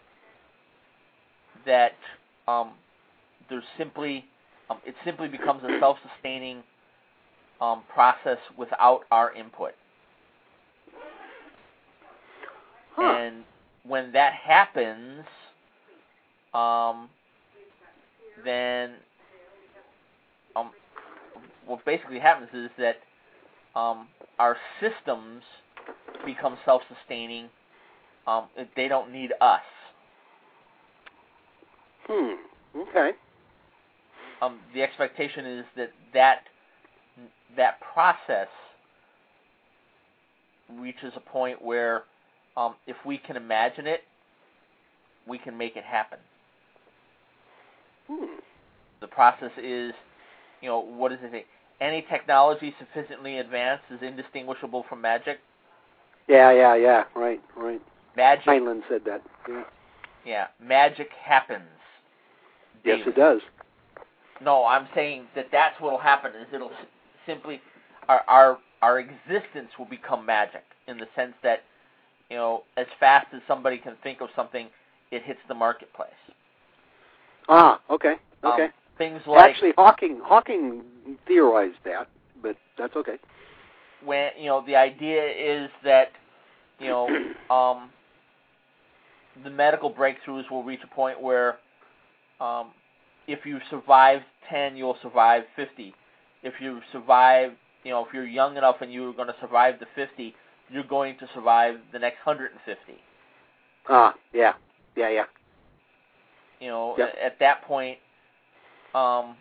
that um, there's simply um, it simply becomes a self-sustaining um, process without our input. Huh. And when that happens, um, then um, what basically happens is that um, our systems become self-sustaining. Um, they don't need us. Hmm. Okay. Um, the expectation is that that that process reaches a point where um, if we can imagine it, we can make it happen. Hmm. The process is, you know, what does it say? Any technology sufficiently advanced is indistinguishable from magic. Yeah, yeah, yeah. Right, right. Magic. Heinlein said that. Yeah. Yeah, magic happens. Yes, Daily. it does. No, I'm saying that that's what will happen. Is it'll simply our our our existence will become magic in the sense that, you know, as fast as somebody can think of something, it hits the marketplace. Ah, okay, okay. things like actually Hawking Hawking theorized that, but that's okay. When you know the idea is that you know um, the medical breakthroughs will reach a point where um, if you survive ten, you'll survive fifty. If you survive, you know, if you're young enough and you're going to survive the fifty, you're going to survive the next one hundred fifty. Ah, yeah, yeah, yeah. You know, yep. at that point, um,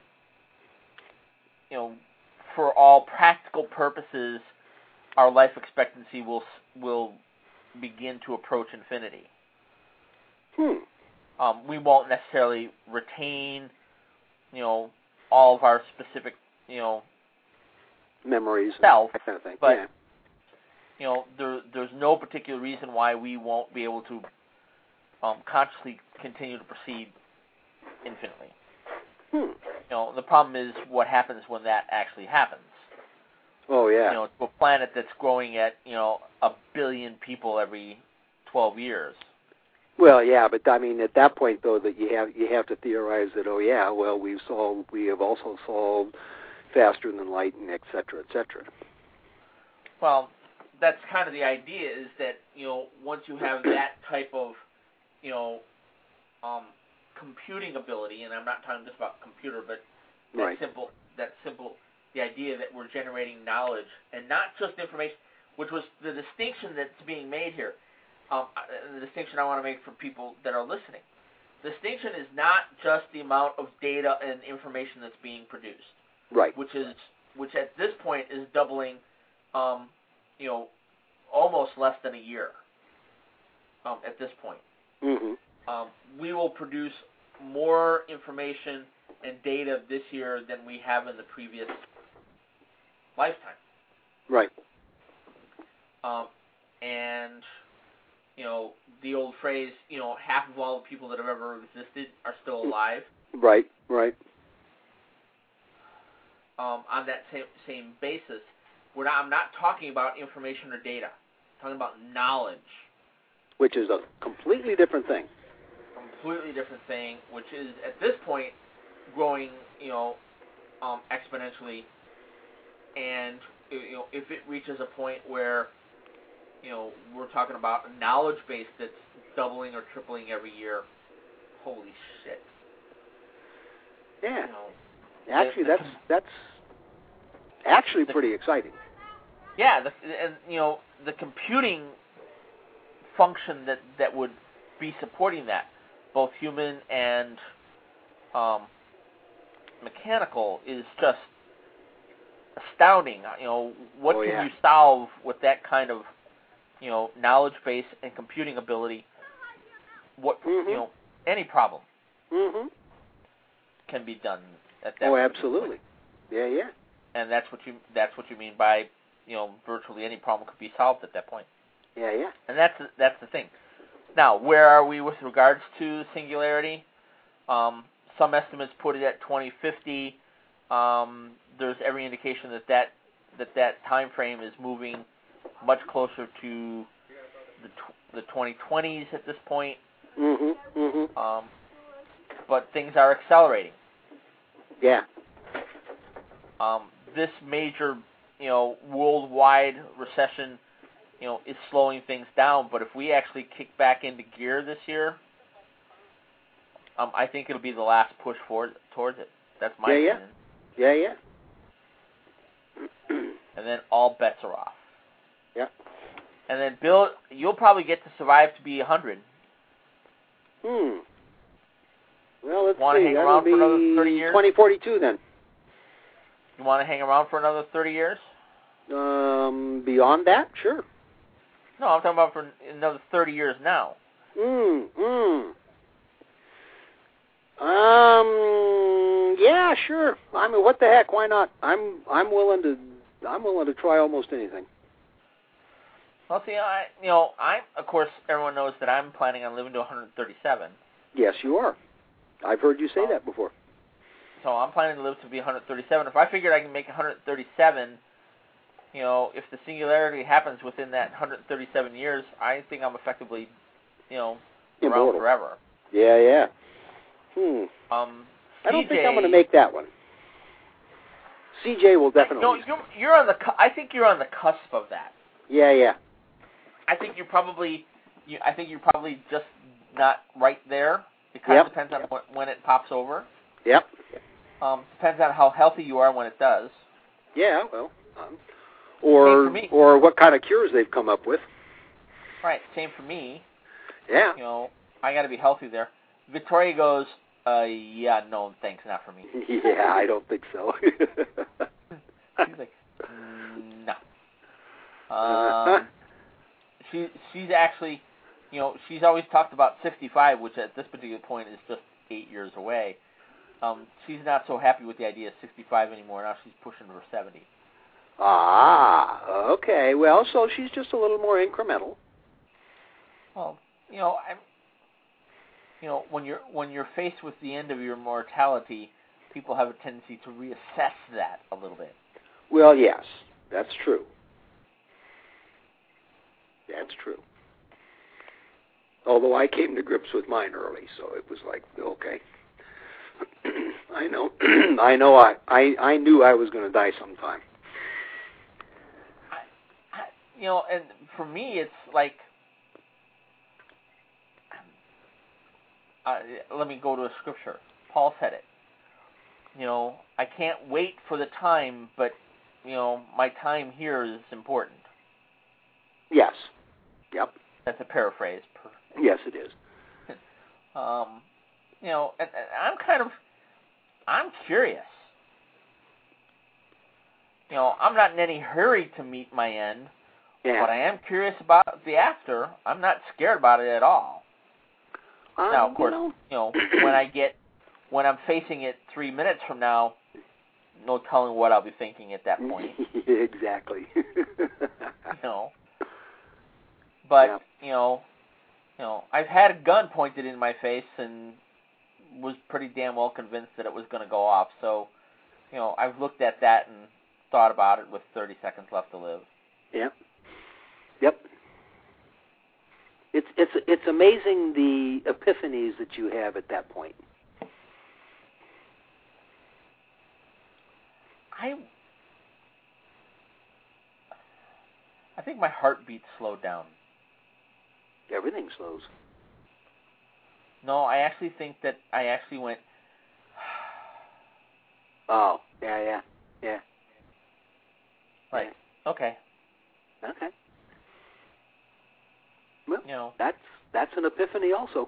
you know, for all practical purposes, our life expectancy will will begin to approach infinity. Hmm. Um, we won't necessarily retain, you know, all of our specific, you know, memories, self, that kind of thing. But yeah. you know, there there's no particular reason why we won't be able to um, consciously continue to proceed infinitely. Hmm. You know, the problem is what happens when that actually happens. Oh yeah. You know, to a planet that's growing at, you know, a billion people every twelve years. Well, yeah, but I mean, at that point, though, that you have you have to theorize that. Oh, yeah, well, we've solved. We have also solved faster than light, and et cetera, et cetera. Well, that's kind of the idea. Is that you know, once you have that type of, you know, um, computing ability, and I'm not talking just about computer, but that right. simple, that simple, the idea that we're generating knowledge and not just information, which was the distinction that's being made here. Um, the distinction I want to make for people that are listening. The distinction is not just the amount of data and information that's being produced, right? Which is, which at this point is doubling, um, you know, almost less than a year. Um, at this point, mm-hmm. um, we will produce more information and data this year than we have in the previous lifetime. Right. Um, and you know, the old phrase, you know, half of all the people that have ever existed are still alive. Right, right. Um, on that same, same basis, we're not, I'm not talking about information or data. I'm talking about knowledge. Which is a completely different thing. Completely different thing, which is, at this point, growing, you know, um, exponentially. And, you know, if it reaches a point where, you know, we're talking about a knowledge base that's doubling or tripling every year. Holy shit. Yeah. You know, actually, the, the, that's that's actually the, pretty exciting. Yeah, the, and you know, the computing function that, that would be supporting that, both human and um, mechanical, is just astounding. You know, what oh, can yeah. you solve with that kind of, you know, knowledge base and computing ability? What mm-hmm. you know, any problem mm-hmm. can be done at that. Oh, absolutely. Point. Yeah, yeah. And that's what you that's what you mean by, you know, virtually any problem could be solved at that point. Yeah, yeah. And that's that's the thing. Now, where are we with regards to singularity? Um, some estimates put it at twenty fifty. Um, there's every indication that that that, that time frame is moving much closer to the tw- the twenty twenties at this point. Mm-hmm. Mm-hmm. Um, but things are accelerating. Yeah. Um, this major, you know, worldwide recession, you know, is slowing things down. But if we actually kick back into gear this year, um, I think it'll be the last push forward towards it. That's my yeah, opinion. Yeah, yeah. And then all bets are off. Yeah. And then, Bill, you'll probably get to survive to be one hundred. Hmm. Well, let's Want see. to hang That'll around be for another thirty years? twenty forty-two then. You want to hang around for another thirty years? Um, beyond that, sure. No, I'm talking about for another thirty years now. Hmm. Hmm. Um. Yeah, sure. I mean, what the heck? Why not? I'm. I'm willing to. I'm willing to try almost anything. Well, see, I, you know, I, of course, everyone knows that I'm planning on living to one hundred thirty-seven. Yes, you are. I've heard you say oh. that before. So I'm planning to live to be one hundred thirty-seven. If I figured I can make one hundred thirty-seven, you know, if the singularity happens within that one hundred thirty-seven years, I think I'm effectively, you know, around Immortal. forever. Yeah, yeah. Hmm. Um, I don't think I'm going to make that one. C J will definitely. No, you're, you're on the. I think you're on the cusp of that. Yeah, yeah. I think you're probably. You, I think you're probably just not right there. It kind Yep. of depends on when, when it pops over. Yep. Um, depends on how healthy you are when it does. Yeah, well, um, or Same for me. or what kind of cures they've come up with. Right. Same for me. Yeah. You know, I got to be healthy there. Victoria goes, uh, yeah, no, thanks, not for me. Yeah, I don't think so. She's like, mm, no. Um, she she's actually, you know, she's always talked about sixty-five, which at this particular point is just eight years away. Um, she's not so happy with the idea of sixty-five anymore. Now she's pushing for seventy. Ah, okay. Well, so she's just a little more incremental. Well, you know, I'm, you know, when you're when you're faced with the end of your mortality, people have a tendency to reassess that a little bit. Well, yes, that's true. That's true. Although I came to grips with mine early, so it was like, okay. I know, I know, I, I, I knew I was going to die sometime. I, I, you know, and for me, it's like, uh, let me go to a scripture. Paul said it. You know, I can't wait for the time, but, you know, my time here is important. Yes. Yep. That's a paraphrase. Yes, it is. um, you know, and, and I'm kind of, I'm curious. You know, I'm not in any hurry to meet my end, Yeah. but I am curious about the after. I'm not scared about it at all. Um, now, of course, you know, you know, when I get, when I'm facing it three minutes from now, no telling what I'll be thinking at that point. Exactly. You know. But, yeah. you know, you know, I've had a gun pointed in my face and was pretty damn well convinced that it was going to go off. So, you know, I've looked at that and thought about it with thirty seconds left to live. Yep. Yep. It's it's it's amazing the epiphanies that you have at that point. I I think my heartbeat slowed down. Everything slows. No, I actually think that I actually went. Oh, yeah, yeah, yeah. Like, yeah. okay. Okay. Well, You know. that's that's an epiphany also.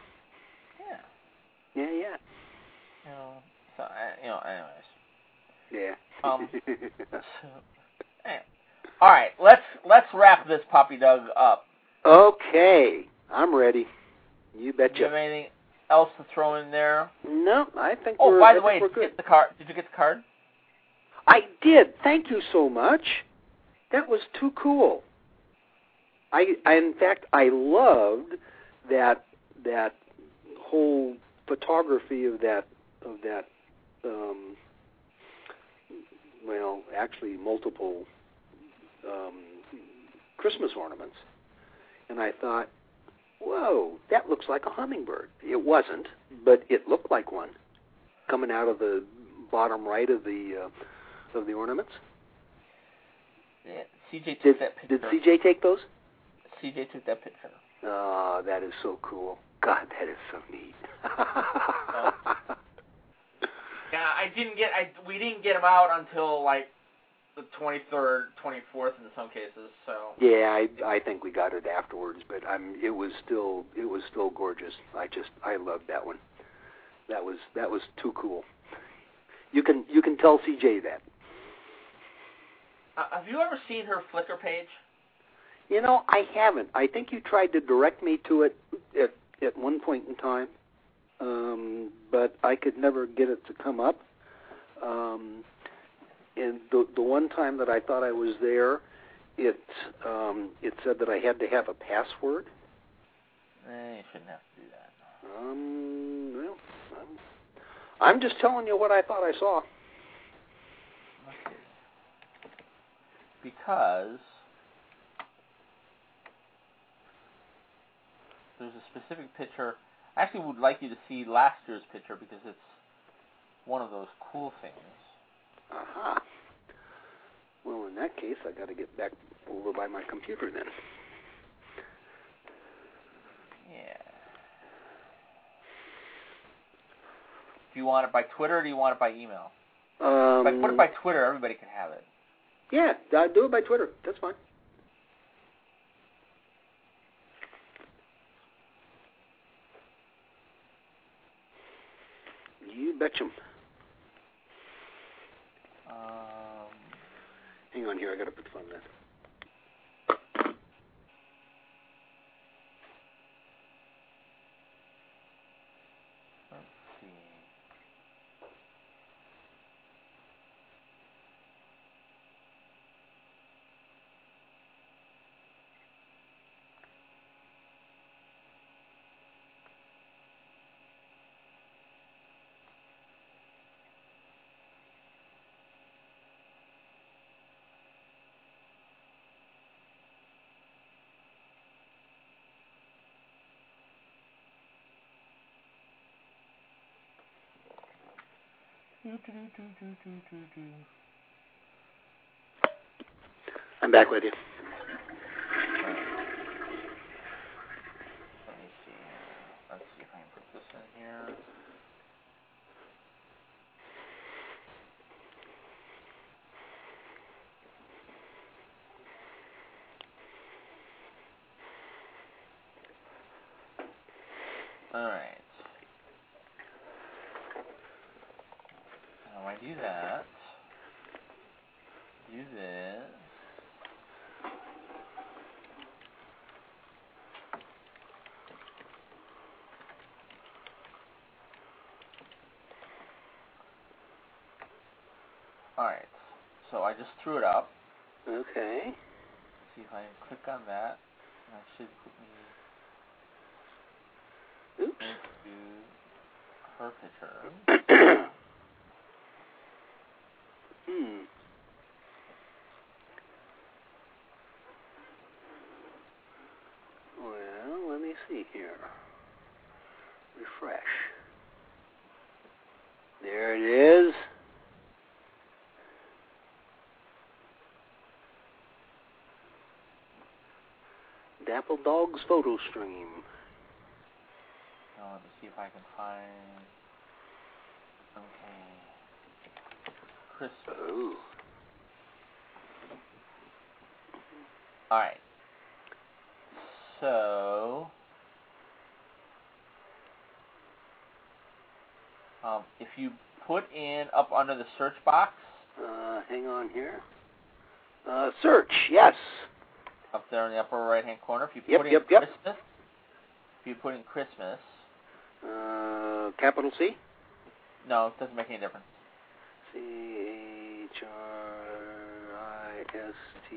Yeah. Yeah, yeah. You know. So, I, you know. Anyways. Yeah. Um. so, anyway. All right. Let's let's wrap this puppy Doug up. Okay, I'm ready. You betcha. Do you have anything else to throw in there? No, I think oh, we're. Oh, by I the think way, we're did good. you get the card? Did you get the card? I did. Thank you so much. That was too cool. I, I in fact, I loved that that whole photography of that of that. Um, well, actually, multiple um, Christmas ornaments, and I thought, whoa, that looks like a hummingbird. It wasn't, but it looked like one coming out of the bottom right of the uh, of the ornaments. Yeah, C J took Did, that picture. did C J take those? C J took that picture. Oh, that is so cool. God, that is so neat. uh, yeah, I didn't get. I we didn't get them out until like the twenty-third, twenty-fourth in some cases. So yeah, I I think we got it afterwards, but I'm. It was still it was still gorgeous. I just I loved that one. That was that was too cool. You can you can tell C J that. Uh, have you ever seen her Flickr page? You know, I haven't. I think you tried to direct me to it at at one point in time, um, but I could never get it to come up. Um, and the the one time that I thought I was there, it um, it said that I had to have a password. Eh, you shouldn't have to do that. Um, well, I'm, I'm just telling you what I thought I saw. Okay. Because there's a specific picture. I actually would like you to see last year's picture because it's one of those cool things. Aha. Well, in that case, I got to get back over by my computer then. Yeah. Do you want it by Twitter or do you want it by email? Um, if I put it by Twitter, everybody can have it. Yeah, uh, do it by Twitter. That's fine. You betcha. Um, Hang on here. I got to put the phone down. let's see. I'm back with you. Let me see. Let's see if I can put this in here. All right. Now I do that. Do this. All right. So I just threw it up. Okay. Let's see if I can click on that. That should put me Oops. into her picture. hmm. Well, let me see here. Refresh. There it is. Dapple Dog's photo stream. Now let me see if I can find. Okay. Christmas. Oh. All right. So, um, if you put in up under the search box, Uh, hang on here. Uh, search, yes. up there in the upper right-hand corner, if you Yep, put in yep, yep. Christmas, if you put in Christmas, Uh, capital C? no, it doesn't make any difference. C H R I S T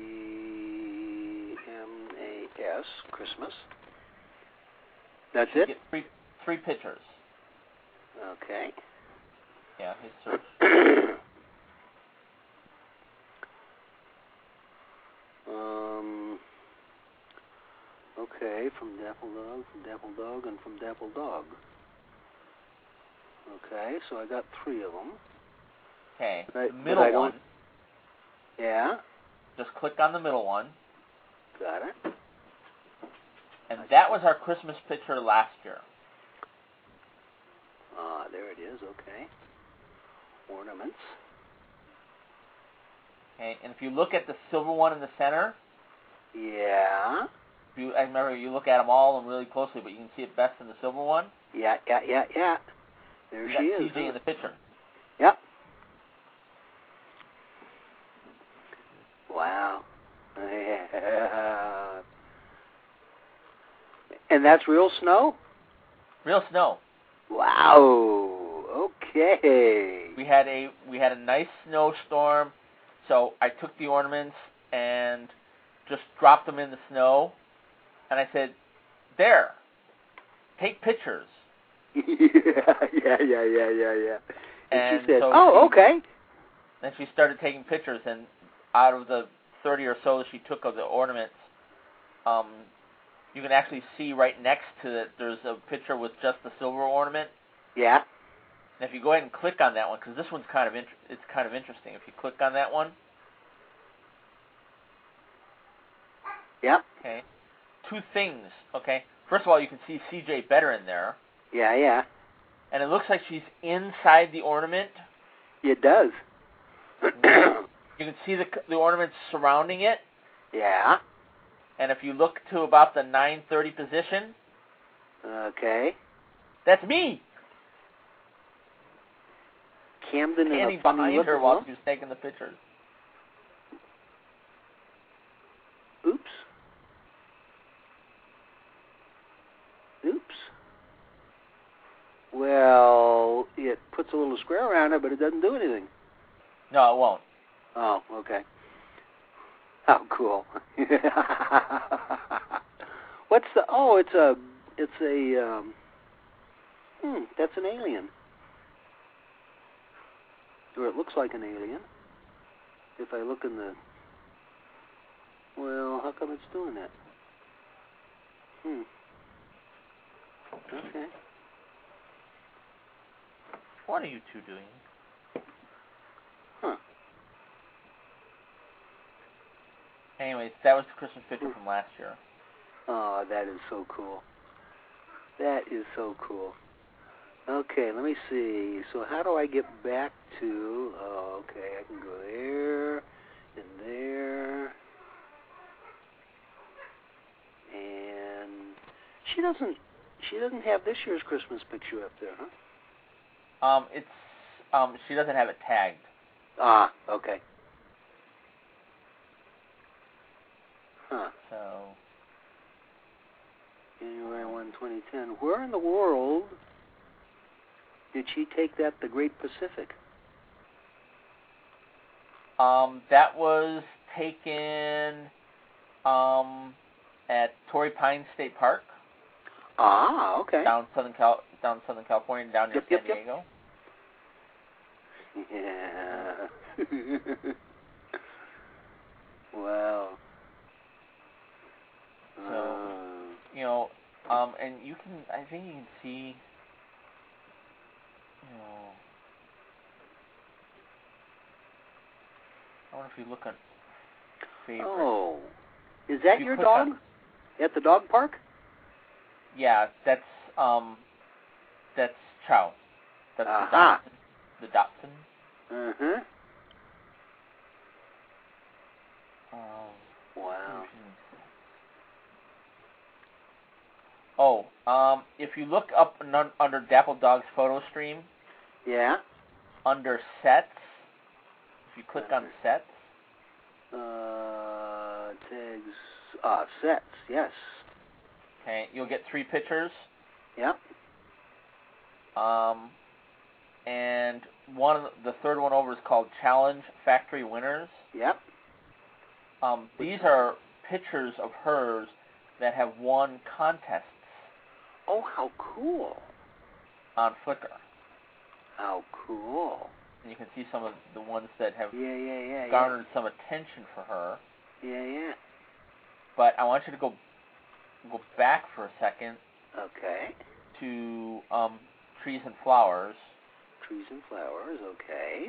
M A S, Christmas. That's You it? get three three pictures. Okay. Yeah, hit search. um. Okay, from Dapple Dog, from Dapple Dog, and from Dapple Dog. Okay, so I got three of them. Okay, But, the middle but I one. don't... Yeah, Just click on the middle one, got it. and that was our Christmas picture last year. Ah, there it is, okay. Ornaments. Okay, and if you look at the silver one in the center, Yeah. if you, I remember you look at them all and really closely, but you can see it best in the silver one. Yeah, yeah, yeah, yeah. There You she got is. T J huh? in the picture. Yep. Wow. And that's real snow? Real snow. Wow. Okay. We had a we had a nice snowstorm, so I took the ornaments and just dropped them in the snow, and I said, "There, take pictures." yeah, yeah, yeah, yeah, yeah, yeah. And, And she said, so "Oh, she, okay." And she started taking pictures, and out of the thirty or so that she took of the ornaments, um, you can actually see right next to it, there's a picture with just the silver ornament. Yeah. And if you go ahead and click on that one, because this one's kind of int- it's kind of interesting. If you click on that one, Yep. okay, two things. Okay, first of all, you can see C J better in there, Yeah, yeah. and it looks like she's inside the ornament. It does. You can see the the ornaments surrounding it, Yeah. and if you look to about the nine thirty position, Okay. that's me Camden and standing a funny behind look her as while well. she was taking the pictures. Oops. Oops. Well, it puts a little square around it, but it doesn't do anything. No, it won't. Oh, okay. How cool. What's the, oh, it's a, it's a, um, hmm, that's an alien. Or it looks like an alien. If I look in the, well, how come it's doing that? Hmm. Okay. What are you two doing? Huh. Anyways, that was the Christmas picture from last year. Oh, that is so cool. That is so cool. Okay, let me see. So how do I get back to, oh, okay, I can go there and there. And she doesn't, she doesn't have this year's Christmas picture up there, huh? Um, it's um, she doesn't have it tagged. Ah, okay. Huh. So January first, twenty ten. Where in the world did she take that, the Great Pacific? Um, that was taken um, at Torrey Pines State Park. Ah, okay. Down Southern Cal, down Southern California, down near Yep, yep, San yep. Diego. Yeah. Wow. So, Uh, you know, um, and you can, I think you can see, you know, I wonder if you look at favorites. oh, is that You your click dog on- at the dog park? Yeah, that's um, that's Chow. That's Aha. the Dotson. The Dotson. Uh huh. Um, Wow. Oh, um, if you look up n- under Dapple Dog's photo stream, Yeah. under sets, if you click on Under- sets, Uh, tags. Ah, sets. Yes. okay, you'll get three pictures. Yep. Um, and one, of the, the third one over is called Challenge Factory Winners. Yep. Um, these are pictures of hers that have won contests Oh, how cool. on Flickr. How cool. And you can see some of the ones that have Yeah, yeah, yeah. garnered some attention for her. Yeah, yeah. But I want you to go go back for a second Okay. to um, Trees and Flowers, Trees and flowers. Okay.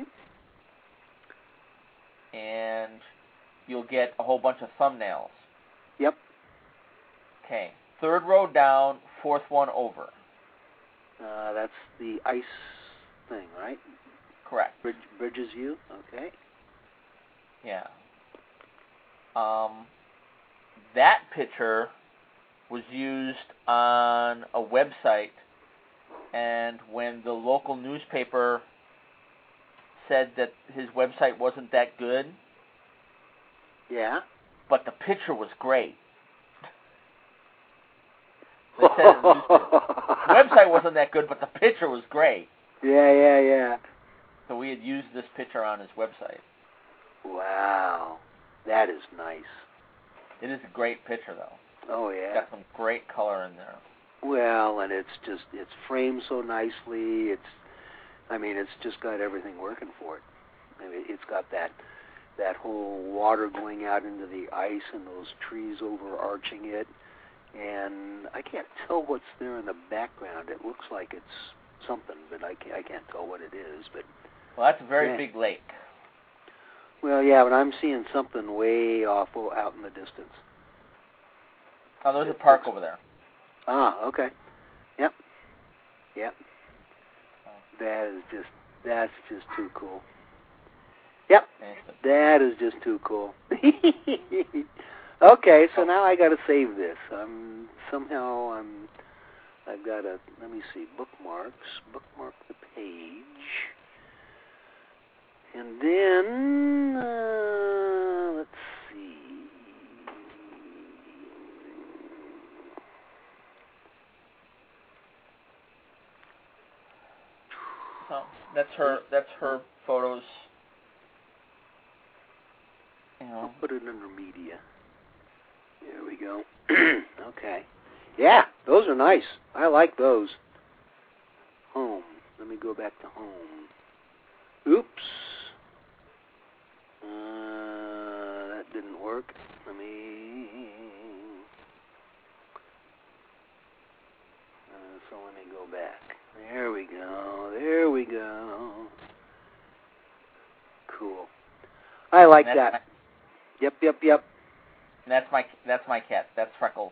and you'll get a whole bunch of thumbnails. Yep. Okay, third row down, fourth one over. Uh, that's the ice thing, right? Correct. Bridge, Bridges View. Okay. Yeah. Um, that picture was used on a website, and when the local newspaper said that his website wasn't that good, Yeah. but the picture was great. They said in the newspaper, the website wasn't that good, but the picture was great. Yeah, yeah, yeah. So we had used this picture on his website. Wow. That is nice. It is a great picture, though. Oh, It's yeah. got some great color in there. Well, and it's just, it's framed so nicely. It's, I mean, it's just got everything working for it. I mean, it's got that, that whole water going out into the ice and those trees overarching it. And I can't tell what's there in the background. It looks like it's something, but I can't, I can't tell what it is. But well, that's a very yeah. big lake. Well, yeah, but I'm seeing something way off out in the distance. Oh, there's a park over there. Ah, okay. Yep. Yep. That is just, that's just too cool. Yep. That is just too cool. Okay, so now I got to save this. I'm somehow I'm I've got to, let me see, bookmarks, bookmark the page. And then uh, let's see. Oh, that's her. That's her photos. You know. I'll put it under media. There we go. Okay. Yeah, those are nice. I like those. Home. Let me go back to home. Oops. Uh, that didn't work. Let me. Uh, so let me go back. There we go. There we go. Cool. I like that. My, yep, yep, yep. And that's my that's my cat. That's Freckles.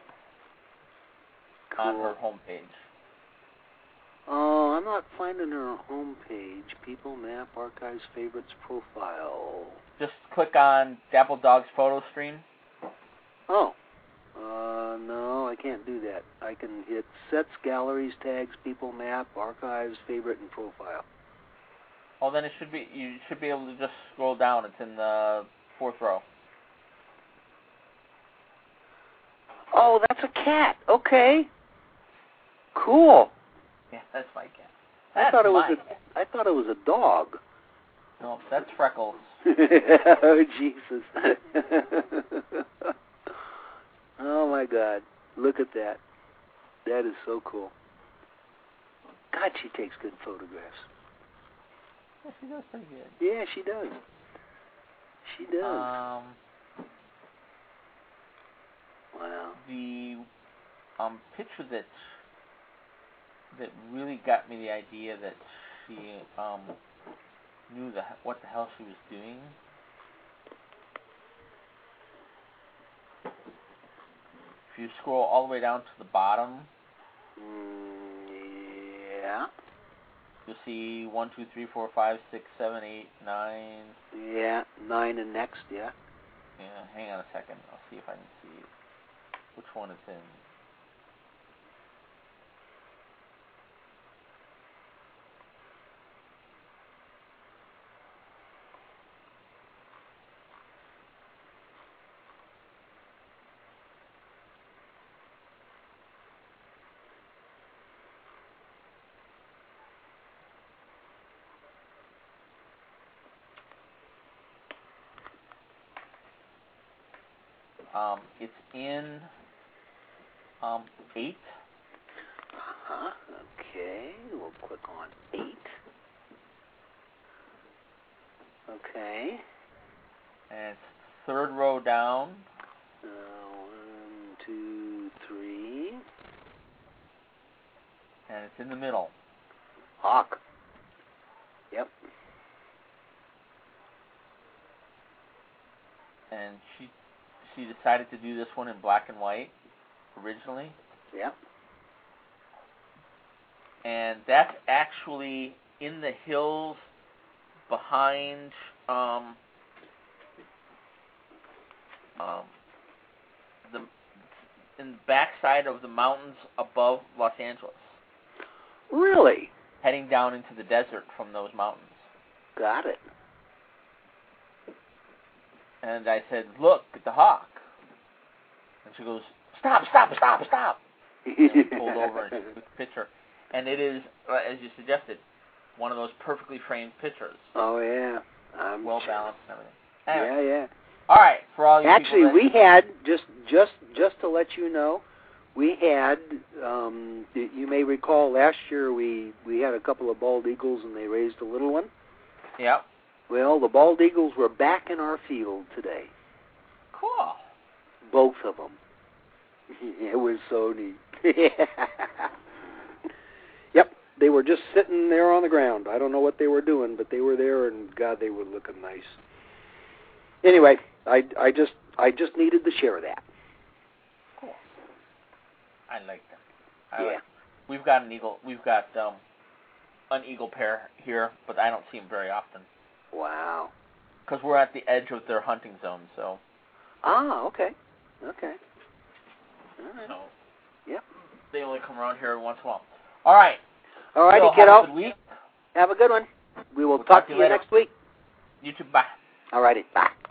Cool. On her homepage. Oh, I'm not finding her homepage. People, map, archives, favorites, profile. Just click on Dapple Dog's photo stream. Oh. Uh, no, I can't do that. I can hit sets, galleries, tags, people, map, archives, favorite, and profile. Oh, then it should be. You should be able to just scroll down. It's in the fourth row. Oh, that's a cat. Okay. Cool. Yeah, that's my cat. That's I thought it was my a. cat. I thought it was a dog. No, that's Freckles. Oh, Jesus. Oh, my God. Look at that. That is so cool. God, she takes good photographs. Yeah, she does pretty good. Yeah, she does. She does. Um, wow. the um, picture that that really got me the idea that she um, knew the what the hell she was doing. If you scroll all the way down to the bottom, Mm, yeah. you'll see one, two, three, four, five, six, seven, eight, nine. Yeah, nine and next, yeah. Yeah, hang on a second. I'll see if I can see which one it's in. Um, it's in um, eight. Uh-huh. Okay, we'll click on eight. Okay. And it's third row down. Uh, one, two, three. And it's in the middle. Hawk. Yep. And she she decided to do this one in black and white originally. Yep. And that's actually in the hills behind um, um, the in the backside of the mountains above Los Angeles. Really? Heading down into the desert from those mountains. Got it. And I said, look at the hawk. And she goes, stop, stop, stop, stop. And we pulled over and she took a picture. And it is, as you suggested, one of those perfectly framed pictures. Oh, yeah. Um, well balanced and everything. Anyway. Yeah, yeah. All right, for all you Actually, people we had, just, just, just to let you know, we had, um, you may recall last year we, we had a couple of bald eagles and they raised a little one. Yep. Well, the bald eagles were back in our field today. Cool. Both of them. It was so neat. Yep, they were were just sitting there on the ground. I don't know what they were doing, but they were there, and God, they were looking nice. Anyway, I, I just I just needed to share that. Cool. I like them. I yeah. Like, we've got an eagle. We've got um, an eagle pair here, but I don't see them very often. Wow. Because we're at the edge of their hunting zone, so. Ah, okay. Okay. All right. So. Yep. They only come around here once in a while. All right. All righty, so, kiddo. Have a good week. Have a good one. We will we'll talk, talk to you you later. next week. You too. Bye. All righty. Bye.